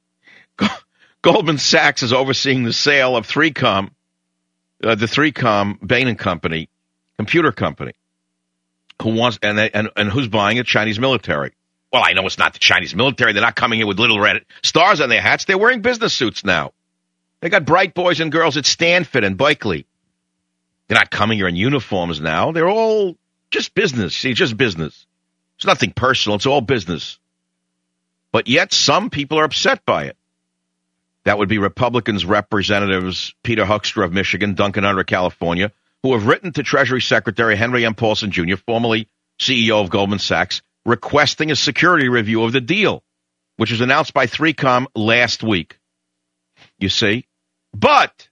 Goldman Sachs is overseeing the sale of 3Com, the 3Com Bain & Company, computer company, who wants and who's buying a Chinese military. Well, I know it's not the Chinese military. They're not coming here with little red stars on their hats. They're wearing business suits now. They got bright boys and girls at Stanford and Berkeley. They're not coming here in uniforms now. They're all just business. See, just business. It's nothing personal. It's all business. But yet some people are upset by it. That would be Republicans, Representatives Peter Huckster of Michigan, Duncan Hunter of California, who have written to Treasury Secretary Henry M. Paulson, Jr., formerly CEO of Goldman Sachs, requesting a security review of the deal, which was announced by 3Com last week. You see? But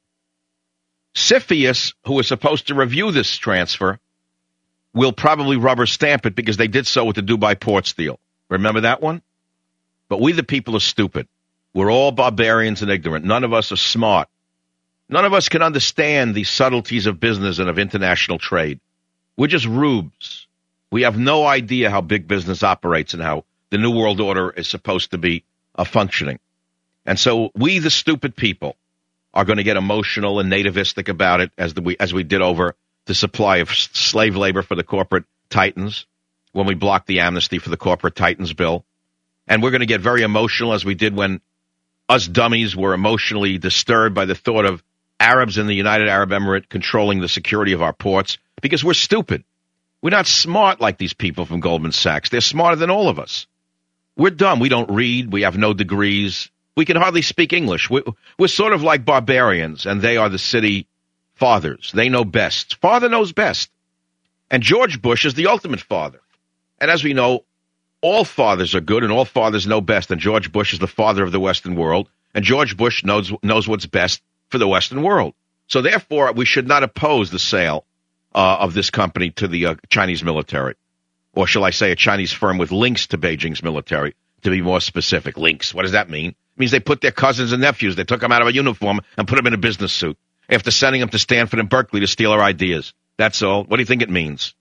CFIUS, who is supposed to review this transfer, will probably rubber stamp it because they did so with the Dubai Ports deal. Remember that one? But we, the people, are stupid. We're all barbarians and ignorant. None of us are smart. None of us can understand the subtleties of business and of international trade. We're just rubes. We have no idea how big business operates and how the New World Order is supposed to be functioning. And so we, the stupid people, are going to get emotional and nativistic about it as we did over the supply of slave labor for the corporate titans when we blocked the amnesty for the corporate titans bill. And we're going to get very emotional as we did when us dummies were emotionally disturbed by the thought of Arabs in the United Arab Emirate controlling the security of our ports because we're stupid. We're not smart like these people from Goldman Sachs. They're smarter than all of us. We're dumb. We don't read. We have no degrees. We can hardly speak English. We're sort of like barbarians, and they are the city fathers. They know best. Father knows best. And George Bush is the ultimate father. And as we know, all fathers are good, and all fathers know best. And George Bush is the father of the Western world, and George Bush knows what's best for the Western world. So therefore, we should not oppose the sale of this company to the Chinese military. Or shall I say a Chinese firm with links to Beijing's military, to be more specific. Links. What does that mean? It means they put their cousins and nephews, they took them out of a uniform and put them in a business suit after sending them to Stanford and Berkeley to steal our ideas. That's all. What do you think it means?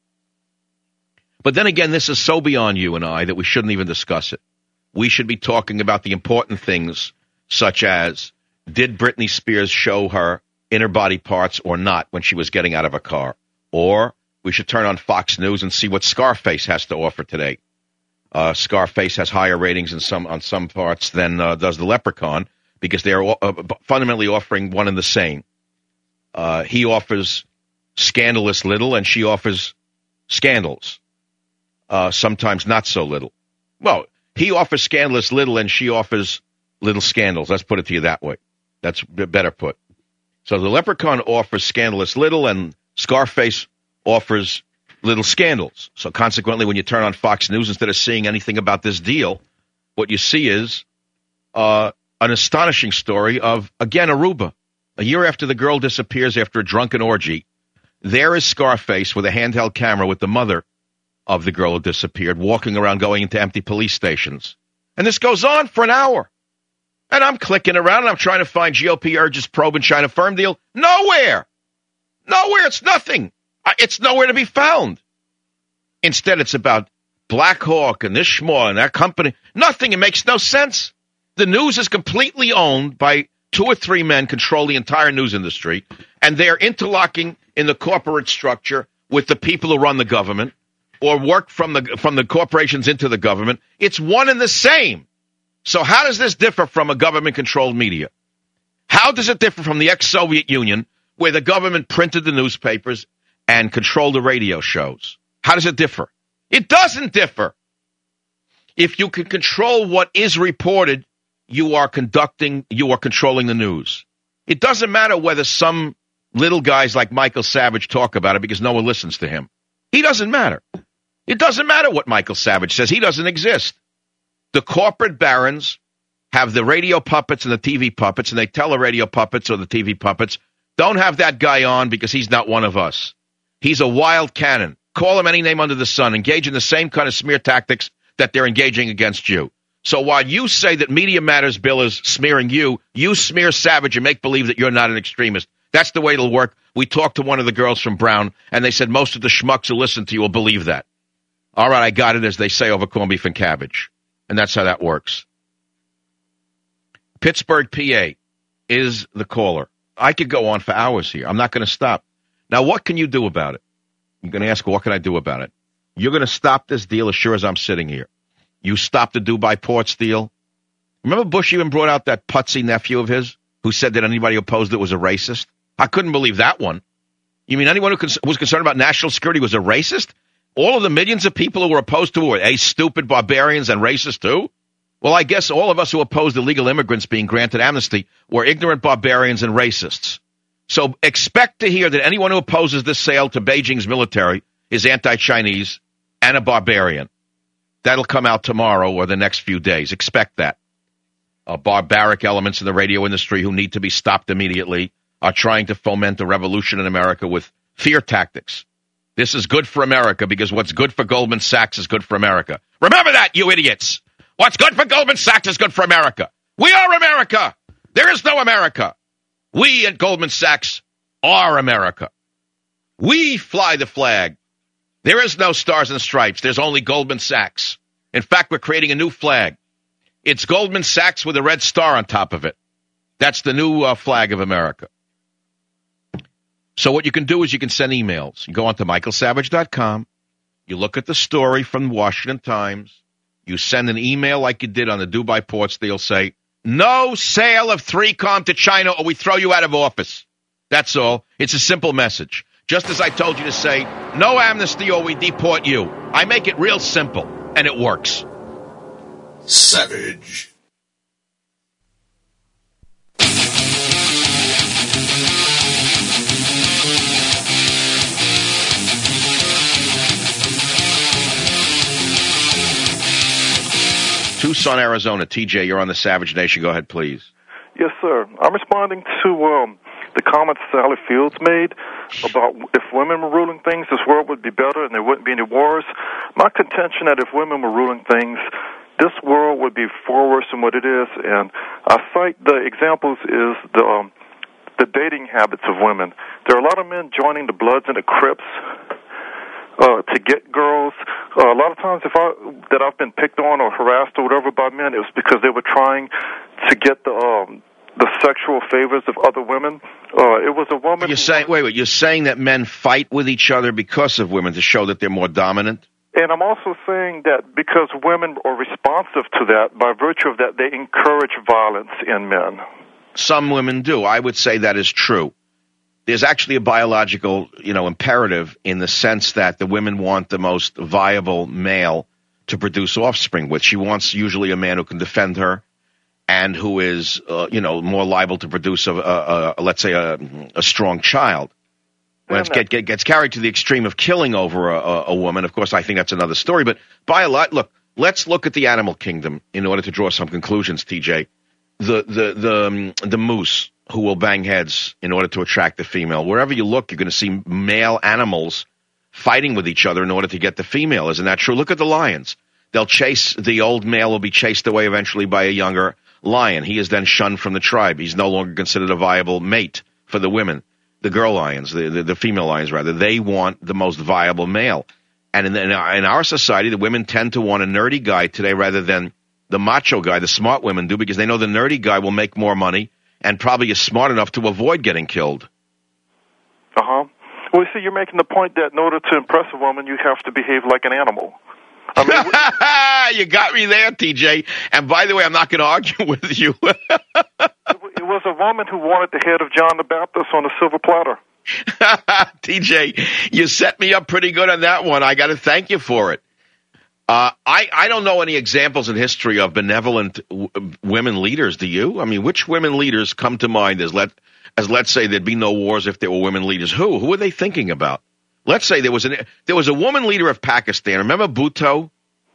But then again, this is so beyond you and I that we shouldn't even discuss it. We should be talking about the important things, such as, did Britney Spears show her inner body parts or not when she was getting out of a car? Or we should turn on Fox News and see what Scarface has to offer today. Scarface has higher ratings on some parts than does the Leprechaun because they are fundamentally offering one and the same. He offers scandalous little and she offers scandals, sometimes not so little. Well, he offers scandalous little and she offers little scandals. Let's put it to you that way. That's better put. So the Leprechaun offers scandalous little and Scarface offers little scandals. So consequently, when you turn on Fox News, instead of seeing anything about this deal, what you see is an astonishing story of, again, Aruba. A year after the girl disappears after a drunken orgy, there is Scarface with a handheld camera with the mother of the girl who disappeared, walking around going into empty police stations. And this goes on for an hour. And I'm clicking around and I'm trying to find GOP urges probe and China firm deal. Nowhere. Nowhere. It's nothing. It's nowhere to be found. Instead, it's about Black Hawk and this schmo and that company. Nothing. It makes no sense. The news is completely owned by 2 or 3 men control the entire news industry, and they're interlocking in the corporate structure with the people who run the government or work from the corporations into the government. It's one and the same. So how does this differ from a government-controlled media? How does it differ from the ex-Soviet Union, where the government printed the newspapers and controlled the radio shows? How does it differ? It doesn't differ. If you can control what is reported, you are controlling the news. It doesn't matter whether some little guys like Michael Savage talk about it because no one listens to him. He doesn't matter. It doesn't matter what Michael Savage says. He doesn't exist. The corporate barons have the radio puppets and the TV puppets, and they tell the radio puppets or the TV puppets, don't have that guy on because he's not one of us. He's a wild cannon. Call him any name under the sun. Engage in the same kind of smear tactics that they're engaging against you. So while you say that Media Matters Bill is smearing you, you smear Savage and make believe that you're not an extremist. That's the way it'll work. We talked to one of the girls from Brown, and they said most of the schmucks who listen to you will believe that. All right, I got it, as they say over corned beef and cabbage. And that's how that works. Pittsburgh, PA is the caller. I could go on for hours here. I'm not going to stop. Now, what can you do about it? I'm going to ask, what can I do about it? You're going to stop this deal as sure as I'm sitting here. You stopped the Dubai Ports deal. Remember Bush even brought out that putsy nephew of his who said that anybody who opposed it was a racist? I couldn't believe that one. You mean anyone who was concerned about national security was a racist? All of the millions of people who were opposed to it were stupid barbarians and racist too? Well, I guess all of us who opposed illegal immigrants being granted amnesty were ignorant barbarians and racists. So expect to hear that anyone who opposes this sale to Beijing's military is anti-Chinese and a barbarian. That'll come out tomorrow or the next few days. Expect that. Barbaric elements in the radio industry who need to be stopped immediately are trying to foment a revolution in America with fear tactics. This is good for America because what's good for Goldman Sachs is good for America. Remember that, you idiots. What's good for Goldman Sachs is good for America. We are America. There is no America. We at Goldman Sachs are America. We fly the flag. There is no stars and stripes. There's only Goldman Sachs. In fact, we're creating a new flag. It's Goldman Sachs with a red star on top of it. That's the new flag of America. So what you can do is you can send emails. You go on to michaelsavage.com. You look at the story from the Washington Times. You send an email like you did on the Dubai Ports deal. Say, no sale of 3Com to China or we throw you out of office. That's all. It's a simple message. Just as I told you to say, no amnesty or we deport you. I make it real simple, and it works. Savage. Tucson, Arizona. TJ, you're on the Savage Nation. Go ahead, please. Yes, sir. I'm responding to the comments Sally Fields made about if women were ruling things, this world would be better and there wouldn't be any wars. My contention that if women were ruling things, this world would be far worse than what it is. And I cite the examples is the dating habits of women. There are a lot of men joining the Bloods and the Crips to get girls. A lot of times that I've been picked on or harassed or whatever by men, it was because they were trying to get the sexual favors of other women. It was a woman. You're saying, wait, you're saying that men fight with each other because of women to show that they're more dominant? And I'm also saying that because women are responsive to that, by virtue of that, they encourage violence in men. Some women do. I would say that is true. There's actually a biological, imperative in the sense that the women want the most viable male to produce offspring with. She wants usually a man who can defend her and who is, more liable to produce let's say a strong child. When it gets carried to the extreme of killing over a woman, of course, I think that's another story. But look, let's look at the animal kingdom in order to draw some conclusions, TJ. The moose who will bang heads in order to attract the female. Wherever you look, you're going to see male animals fighting with each other in order to get the female. Isn't that true? Look at the lions. They'll chase, the old male will be chased away eventually by a younger lion. He is then shunned from the tribe. He's no longer considered a viable mate for the women. The girl lions, the female lions rather, they want the most viable male. And in our society, the women tend to want a nerdy guy today rather than the macho guy. The smart women do, because they know the nerdy guy will make more money and probably is smart enough to avoid getting killed. Uh-huh. Well, see, you're making the point that in order to impress a woman, you have to behave like an animal. I mean, you got me there, TJ. And by the way, I'm not going to argue with you. It was a woman who wanted the head of John the Baptist on a silver platter. TJ, you set me up pretty good on that one. I got to thank you for it. I don't know any examples in history of benevolent women leaders. Do you? I mean, which women leaders come to mind as let's say there'd be no wars if there were women leaders? Who are they thinking about? Let's say there was a woman leader of Pakistan. Remember Bhutto?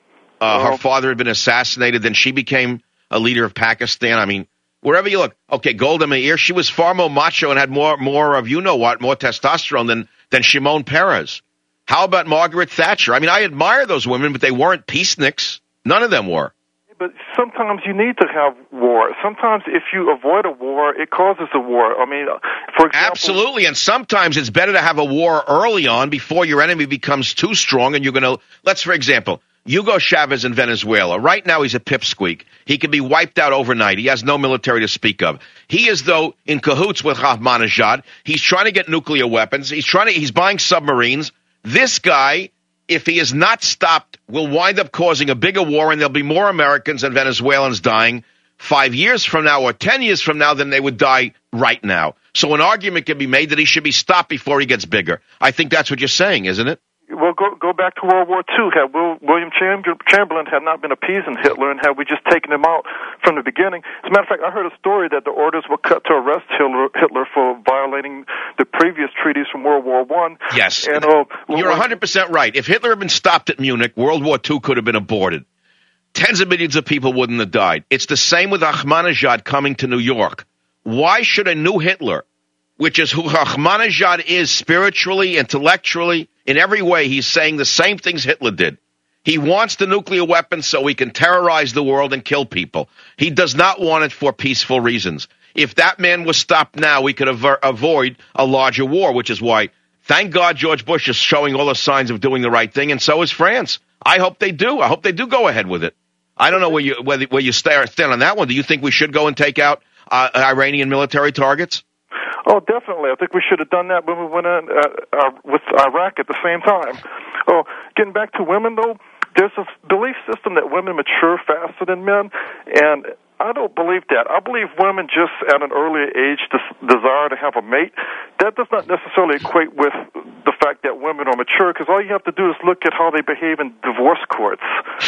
Her father had been assassinated. Then she became a leader of Pakistan. I mean, wherever you look. Okay, Golda Meir, she was far more macho and had more of more testosterone than Shimon Peres. How about Margaret Thatcher? I mean, I admire those women, but they weren't peaceniks. None of them were. But sometimes you need to have war. Sometimes if you avoid a war, it causes a war. I mean, for example... Absolutely, and sometimes it's better to have a war early on before your enemy becomes too strong and you're going to... Let's, for example, Hugo Chavez in Venezuela. Right now he's a pipsqueak. He can be wiped out overnight. He has no military to speak of. He is, though, in cahoots with Ahmadinejad. He's trying to get nuclear weapons. He's buying submarines. This guy, if he is not stopped, will wind up causing a bigger war, and there'll be more Americans and Venezuelans dying 5 years from now or 10 years from now than they would die right now. So an argument can be made that he should be stopped before he gets bigger. I think that's what you're saying, isn't it? Well, go back to World War II. Had William Chamberlain had not been appeasing Hitler, and had we just taken him out from the beginning. As a matter of fact, I heard a story that the orders were cut to arrest Hitler for violating the previous treaties from World War I. Yes, and, you're 100% right. If Hitler had been stopped at Munich, World War II could have been aborted. Tens of millions of people wouldn't have died. It's the same with Ahmadinejad coming to New York. Why should a new Hitler, which is who Ahmadinejad is spiritually, intellectually, in every way, he's saying the same things Hitler did. He wants the nuclear weapons so he can terrorize the world and kill people. He does not want it for peaceful reasons. If that man was stopped now, we could avoid a larger war, which is why, thank God, George Bush is showing all the signs of doing the right thing, and so is France. I hope they do. I hope they do go ahead with it. I don't know where you stand on that one. Do you think we should go and take out Iranian military targets? Oh, definitely. I think we should have done that when we went in with Iraq at the same time. Oh, getting back to women, though, there's a belief system that women mature faster than men, and I don't believe that. I believe women just at an earlier age desire to have a mate. That does not necessarily equate with the fact that women are mature, because all you have to do is look at how they behave in divorce courts.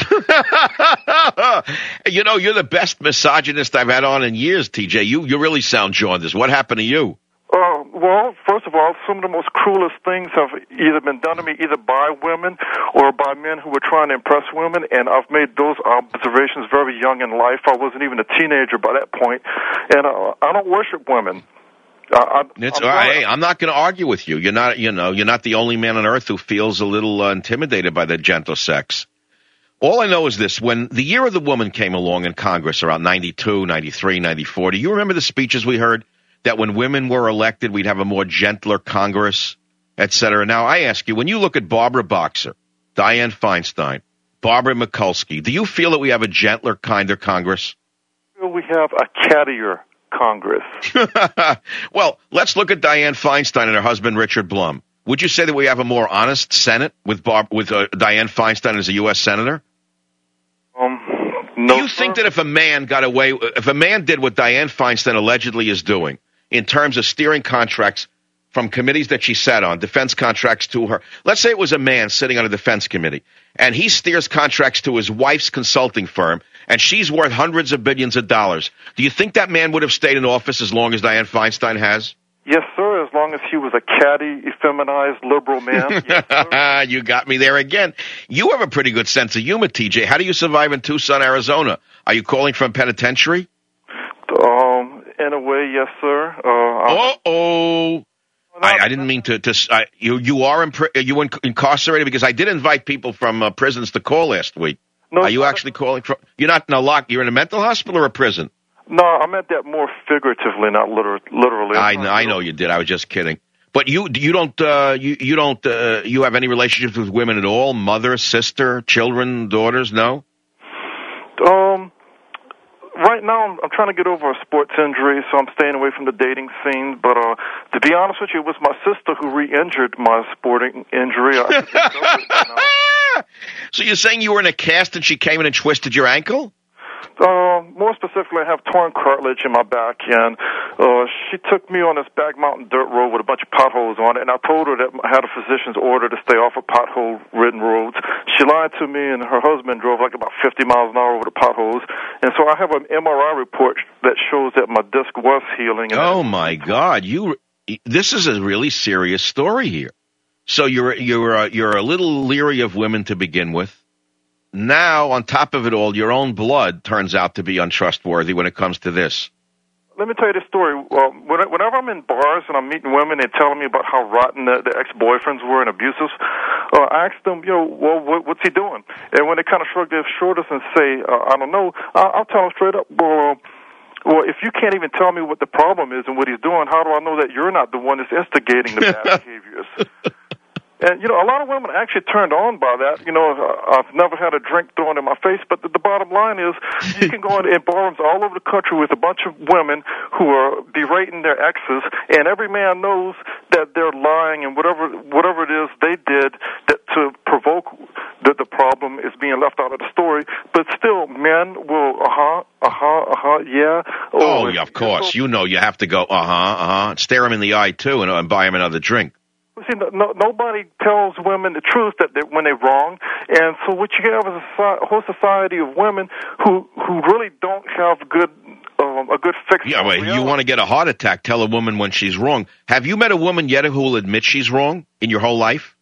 You know, you're the best misogynist I've had on in years, TJ. You really sound jaundiced. What happened to you? Well, first of all, some of the most cruelest things have either been done to me either by women or by men who were trying to impress women, and I've made those observations very young in life. I wasn't even a teenager by that point, and I don't worship women. I'm not going to argue with you. You're not the only man on earth who feels a little intimidated by the gentle sex. All I know is this: when the year of the woman came along in Congress around 92, 93, 94, do you remember the speeches we heard? That when women were elected, we'd have a more gentler Congress, et cetera. Now, I ask you, when you look at Barbara Boxer, Dianne Feinstein, Barbara Mikulski, do you feel that we have a gentler, kinder Congress? We have a cattier Congress. Well, let's look at Dianne Feinstein and her husband, Richard Blum. Would you say that we have a more honest Senate with Dianne Feinstein as a U.S. Senator? No. Do you think that if a man did what Dianne Feinstein allegedly is doing, in terms of steering contracts from committees that she sat on, defense contracts to her. Let's say it was a man sitting on a defense committee, and he steers contracts to his wife's consulting firm, and she's worth hundreds of billions of dollars. Do you think that man would have stayed in office as long as Dianne Feinstein has? Yes, sir, as long as he was a catty, effeminized, liberal man. Yes, sir. You got me there again. You have a pretty good sense of humor, TJ. How do you survive in Tucson, Arizona? Are you calling from penitentiary? In a way, yes, sir. I didn't mean to you are incarcerated, because I did invite people from prisons to call last week. No, are you actually calling from? You're not in a lock. You're in a mental hospital or a prison? No, I meant that more figuratively, not literally. I know you did. I was just kidding. But you don't have any relationships with women at all? Mother, sister, children, daughters? No. right now I'm trying to get over a sports injury, so I'm staying away from the dating scene. But to be honest with you, it was my sister who re-injured my sporting injury. So you're saying you were in a cast and she came in and twisted your ankle? More specifically, I have torn cartilage in my back, and she took me on this back mountain dirt road with a bunch of potholes on it, and I told her that I had a physician's order to stay off of pothole-ridden roads. She lied to me, and her husband drove like about 50 miles an hour over the potholes, and so I have an MRI report that shows that my disc was healing. And oh, my God. This is a really serious story here. So you're a little leery of women to begin with. Now, on top of it all, your own blood turns out to be untrustworthy when it comes to this. Let me tell you the story. Whenever I'm in bars and I'm meeting women, they're telling me about how rotten the ex-boyfriends were and abusive. I ask them, what's he doing? And when they kind of shrug their shoulders and say, I don't know, I'll tell them straight up, well, if you can't even tell me what the problem is and what he's doing, how do I know that you're not the one that's instigating the bad behaviors? And, a lot of women are actually turned on by that. I've never had a drink thrown in my face, but the bottom line is you can go in bars all over the country with a bunch of women who are berating their exes, and every man knows that they're lying, and whatever it is they did that to provoke the problem is being left out of the story. But still, men will, yeah. Oh, yeah, of course. You have to go, stare him in the eye, too, and buy him another drink. See, nobody tells women the truth when they're wrong, and so what you have is a whole society of women who really don't have a good fix. Yeah, well, you want to get a heart attack, tell a woman when she's wrong. Have you met a woman yet who will admit she's wrong in your whole life?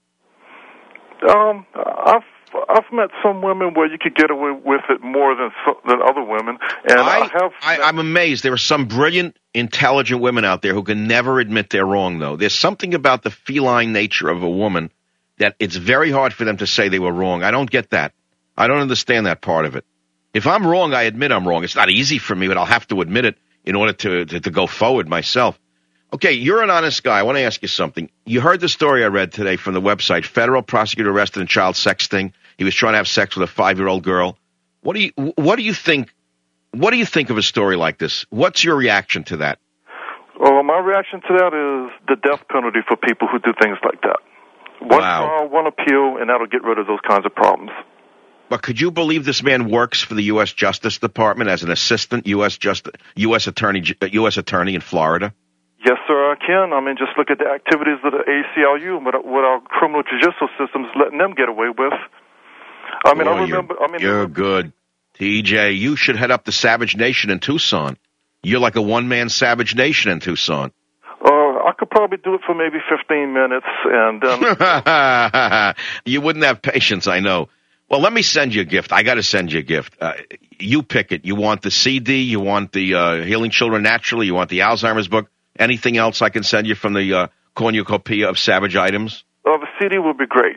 I've met some women where you could get away with it more than other women, and I'm amazed. There are some brilliant, intelligent women out there who can never admit they're wrong, though. There's something about the feline nature of a woman that it's very hard for them to say they were wrong. I don't get that. I don't understand that part of it. If I'm wrong, I admit I'm wrong. It's not easy for me, but I'll have to admit it in order to go forward myself. Okay, you're an honest guy. I want to ask you something. You heard the story I read today from the website. Federal prosecutor arrested in child sexting. He was trying to have sex with a 5-year-old girl. What do you think of a story like this? What's your reaction to that? Well, my reaction to that is the death penalty for people who do things like that. One trial, one appeal, and that'll get rid of those kinds of problems. But could you believe this man works for the U.S. Justice Department as an assistant U.S. attorney in Florida? Yes, sir, I can. I mean, just look at the activities of the ACLU and what our criminal judicial system is letting them get away with. I mean, you're good. TJ, you should head up the Savage Nation in Tucson. You're like a one-man Savage Nation in Tucson. I could probably do it for maybe 15 minutes, and then... You wouldn't have patience, I know. Well, let me send you a gift. I got to send you a gift. You pick it. You want the CD? You want the Healing Children Naturally? You want the Alzheimer's book? Anything else I can send you from the cornucopia of Savage items? The CD would be great.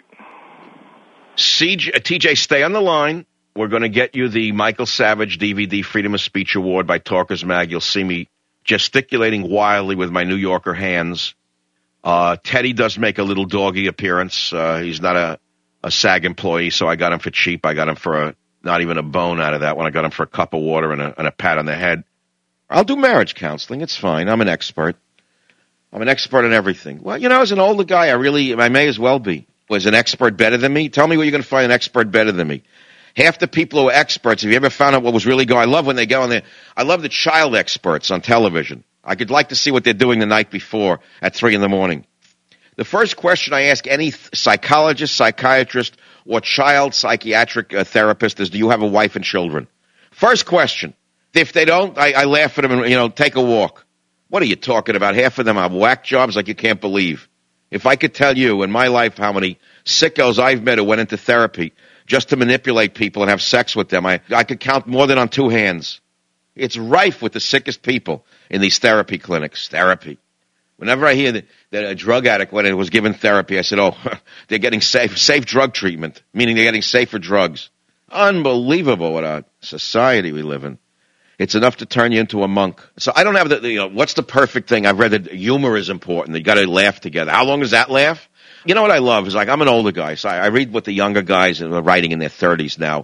TJ, stay on the line. We're going to get you the Michael Savage DVD Freedom of Speech Award by Talkers Mag. You'll see me gesticulating wildly with my New Yorker hands. Teddy does make a little doggy appearance. He's not a SAG employee, so I got him for cheap. I got him for not even a bone out of that one. I got him for a cup of water and a pat on the head. I'll do marriage counseling. It's fine. I'm an expert. I'm an expert in everything. Well, as an older guy, I may as well be. Was an expert better than me? Tell me where you're going to find an expert better than me. Half the people who are experts, have you ever found out what was really going on? I love when they go on there. I love the child experts on television. I could like to see what they're doing the night before at 3 a.m. The first question I ask any psychologist, psychiatrist, or child psychiatric therapist is, do you have a wife and children? First question. If they don't, I laugh at them and, take a walk. What are you talking about? Half of them have whack jobs like you can't believe. If I could tell you in my life how many sickos I've met who went into therapy just to manipulate people and have sex with them, I could count more than on 2 hands. It's rife with the sickest people in these therapy clinics. Therapy. Whenever I hear that a drug addict, when it was given therapy, I said, they're getting safe drug treatment, meaning they're getting safer drugs. Unbelievable what a society we live in. It's enough to turn you into a monk. So I don't have what's the perfect thing? I've read that humor is important. You got to laugh together. How long does that laugh? You know what I love is I'm an older guy, so I read what the younger guys are writing in their 30s now.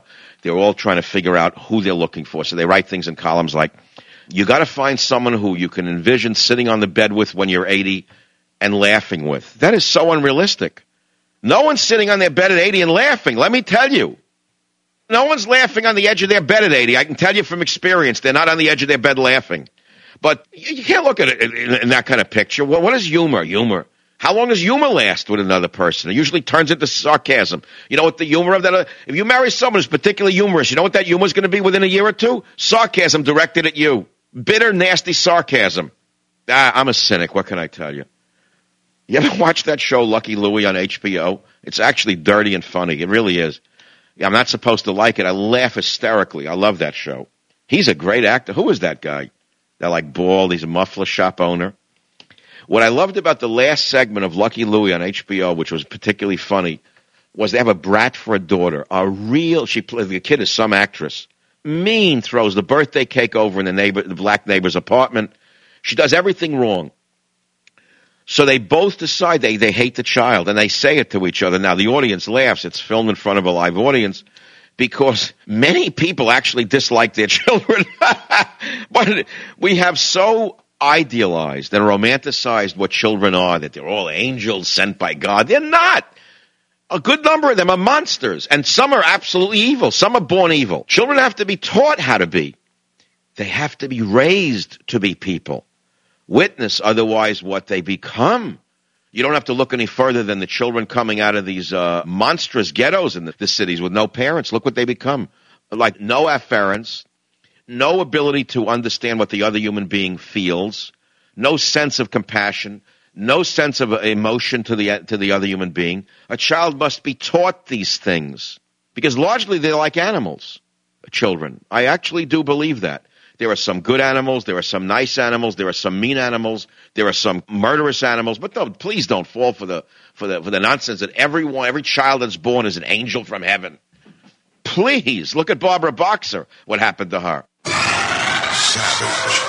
They're all trying to figure out who they're looking for. So they write things in columns like, you got to find someone who you can envision sitting on the bed with when you're 80 and laughing with. That is so unrealistic. No one's sitting on their bed at 80 and laughing, let me tell you. No one's laughing on the edge of their bed at 80. I can tell you from experience, they're not on the edge of their bed laughing. But you can't look at it in that kind of picture. Well, what is humor? Humor. How long does humor last with another person? It usually turns into sarcasm. You know what the humor of that? If you marry someone who's particularly humorous, you know what that humor is going to be within a year or two? Sarcasm directed at you. Bitter, nasty sarcasm. I'm a cynic. What can I tell you? You ever watch that show, Lucky Louie, on HBO? It's actually dirty and funny. It really is. I'm not supposed to like it. I laugh hysterically. I love that show. He's a great actor. Who is that guy? They're like bald. He's a muffler shop owner. What I loved about the last segment of Lucky Louie on HBO, which was particularly funny, was they have a brat for a daughter. The kid is some actress. Mean, throws the birthday cake over in the black neighbor's apartment. She does everything wrong. So they both decide they hate the child, and they say it to each other. Now, the audience laughs. It's filmed in front of a live audience because many people actually dislike their children. But we have so idealized and romanticized what children are, that they're all angels sent by God. They're not. A good number of them are monsters, and some are absolutely evil. Some are born evil. Children have to be taught how to be. They have to be raised to be people. Witness otherwise what they become. You don't have to look any further than the children coming out of these monstrous ghettos in the cities with no parents. Look what they become. Like no afference, no ability to understand what the other human being feels, no sense of compassion, no sense of emotion to the other human being. A child must be taught these things because largely they're like animals, children. I actually do believe that. There are some good animals, there are some nice animals, there are some mean animals, there are some murderous animals. But please don't fall for the nonsense that every child that's born is an angel from heaven. Please look at Barbara Boxer. What happened to her? Savage.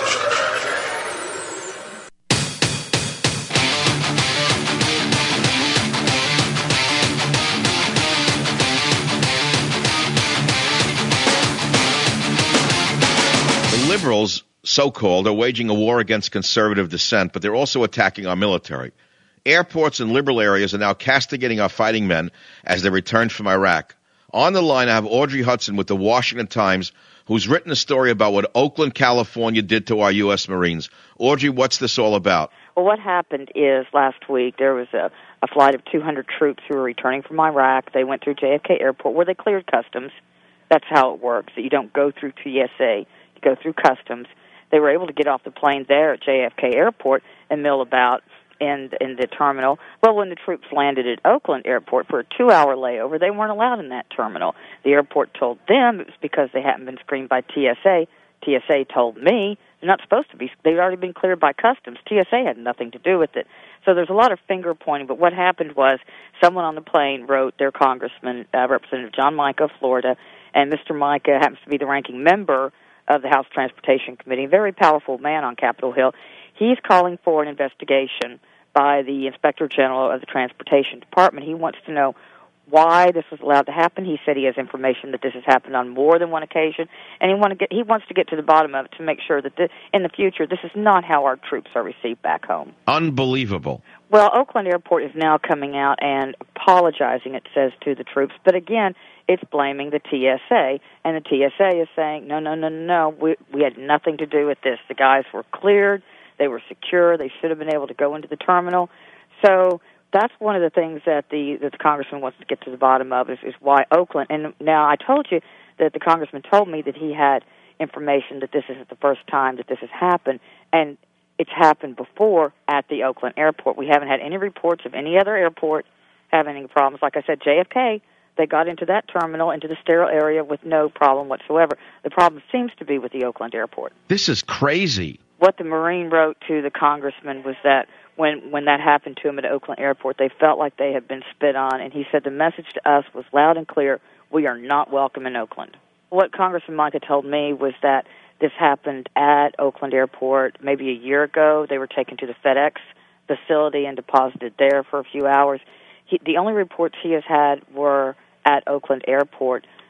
Liberals, so-called, are waging a war against conservative dissent, but they're also attacking our military. Airports in liberal areas are now castigating our fighting men as they return from Iraq. On the line, I have Audrey Hudson with the Washington Times, who's written a story about what Oakland, California did to our U.S. Marines. Audrey, what's this all about? Well, what happened is last week there was a flight of 200 troops who were returning from Iraq. They went through JFK Airport where they cleared customs. That's how it works. You don't go through TSA. Go through customs. They were able to get off the plane there at JFK Airport and mill about in the terminal. Well, when the troops landed at Oakland Airport for a 2-hour layover, they weren't allowed in that terminal. The airport told them it was because they hadn't been screened by TSA. TSA told me they're not supposed to be. They'd already been cleared by customs. TSA had nothing to do with it. So there's a lot of finger pointing, but what happened was someone on the plane wrote their congressman, Representative John Mica of Florida, and Mr. Mica happens to be the ranking member of the House Transportation Committee, a very powerful man on Capitol Hill. He's calling for an investigation by the Inspector General of the Transportation Department. He wants to know why this was allowed to happen. He said he has information that this has happened on more than one occasion, and he wants to get to the bottom of it to make sure that in the future this is not how our troops are received back home. Unbelievable. Well, Oakland Airport is now coming out and apologizing, it says, to the troops, but again, it's blaming the TSA, and the TSA is saying, no, we had nothing to do with this. The guys were cleared, they were secure, they should have been able to go into the terminal. So that's one of the things that the congressman wants to get to the bottom of is why Oakland. And now I told you that the congressman told me that he had information that this isn't the first time that this has happened, and it's happened before at the Oakland Airport. We haven't had any reports of any other airport having any problems. Like I said, JFK, they got into that terminal, into the sterile area with no problem whatsoever. The problem seems to be with the Oakland Airport. This is crazy. What the Marine wrote to the congressman was that when that happened to him at Oakland Airport, they felt like they had been spit on, and he said the message to us was loud and clear, we are not welcome in Oakland. What Congressman Mica told me was that this happened at Oakland Airport maybe a year ago. They were taken to the FedEx facility and deposited there for a few hours. The only reports he has had were at Oakland Airport,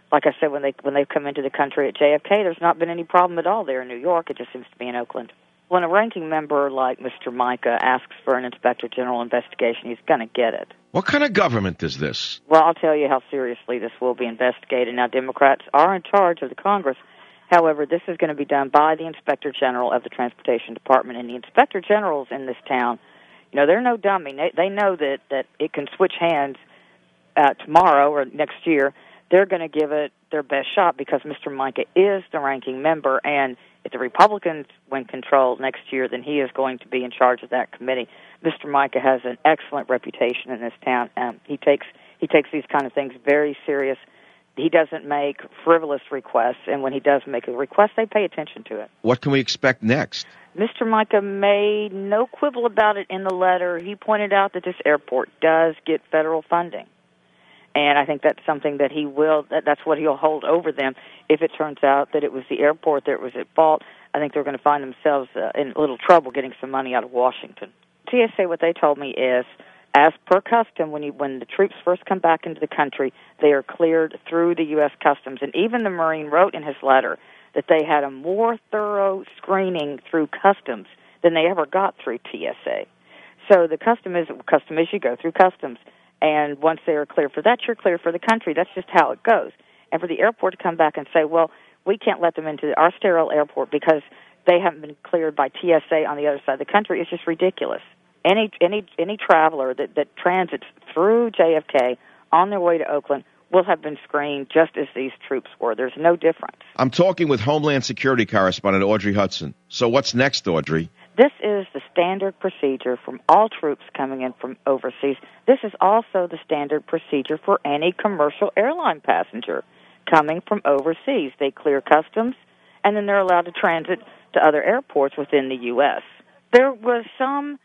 like I said, when they've come into the country at JFK, there's not been any problem at all there in New York. It just seems to be in Oakland. When a ranking member like Mr. Micah asks for an Inspector General investigation, he's going to get it. What kind of government is this? Well, I'll tell you how seriously this will be investigated. Now, Democrats are in charge of the Congress. However, this is going to be done by the Inspector General of the Transportation Department. And the Inspector Generals in this town, they're no dummy. They know that it can switch hands tomorrow or next year. They're going to give it their best shot because Mr. Micah is the ranking member, and if the Republicans win control next year, then he is going to be in charge of that committee. Mr. Micah has an excellent reputation in this town. He takes these kind of things very serious. He doesn't make frivolous requests, and when he does make a request, they pay attention to it. What can we expect next? Mr. Micah made no quibble about it in the letter. He pointed out that this airport does get federal funding. And I think that's something that that's what he'll hold over them. If it turns out that it was the airport that was at fault, I think they're going to find themselves in a little trouble getting some money out of Washington. TSA, what they told me is, as per custom, when the troops first come back into the country, they are cleared through the U.S. Customs. And even the Marine wrote in his letter that they had a more thorough screening through Customs than they ever got through TSA. So the custom is you go through Customs. And once they are clear for that, you're clear for the country. That's just how it goes. And for the airport to come back and say, well, we can't let them into our sterile airport because they haven't been cleared by TSA on the other side of the country, is just ridiculous. Any traveler that transits through JFK on their way to Oakland will have been screened just as these troops were. There's no difference. I'm talking with Homeland Security correspondent Audrey Hudson. So what's next, Audrey? This is the standard procedure from all troops coming in from overseas. This is also the standard procedure for any commercial airline passenger coming from overseas. They clear customs, and then they're allowed to transit to other airports within the U.S. There was some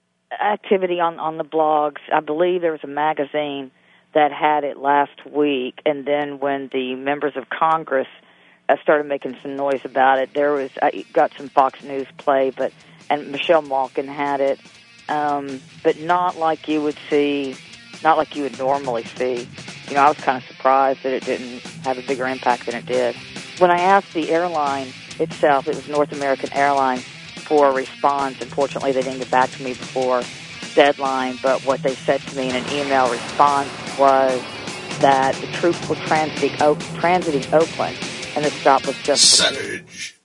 activity on the blogs. I believe there was a magazine that had it last week, and then when the members of Congress started making some noise about it, I got some Fox News play, and Michelle Malkin had it, but not like you would normally see. I was kind of surprised that it didn't have a bigger impact than it did. When I asked the airline itself, it was North American Airlines, for a response. Unfortunately, they didn't get back to me before deadline, but what they said to me in an email response was that the troops were transiting Oakland, and the stop was just Savage.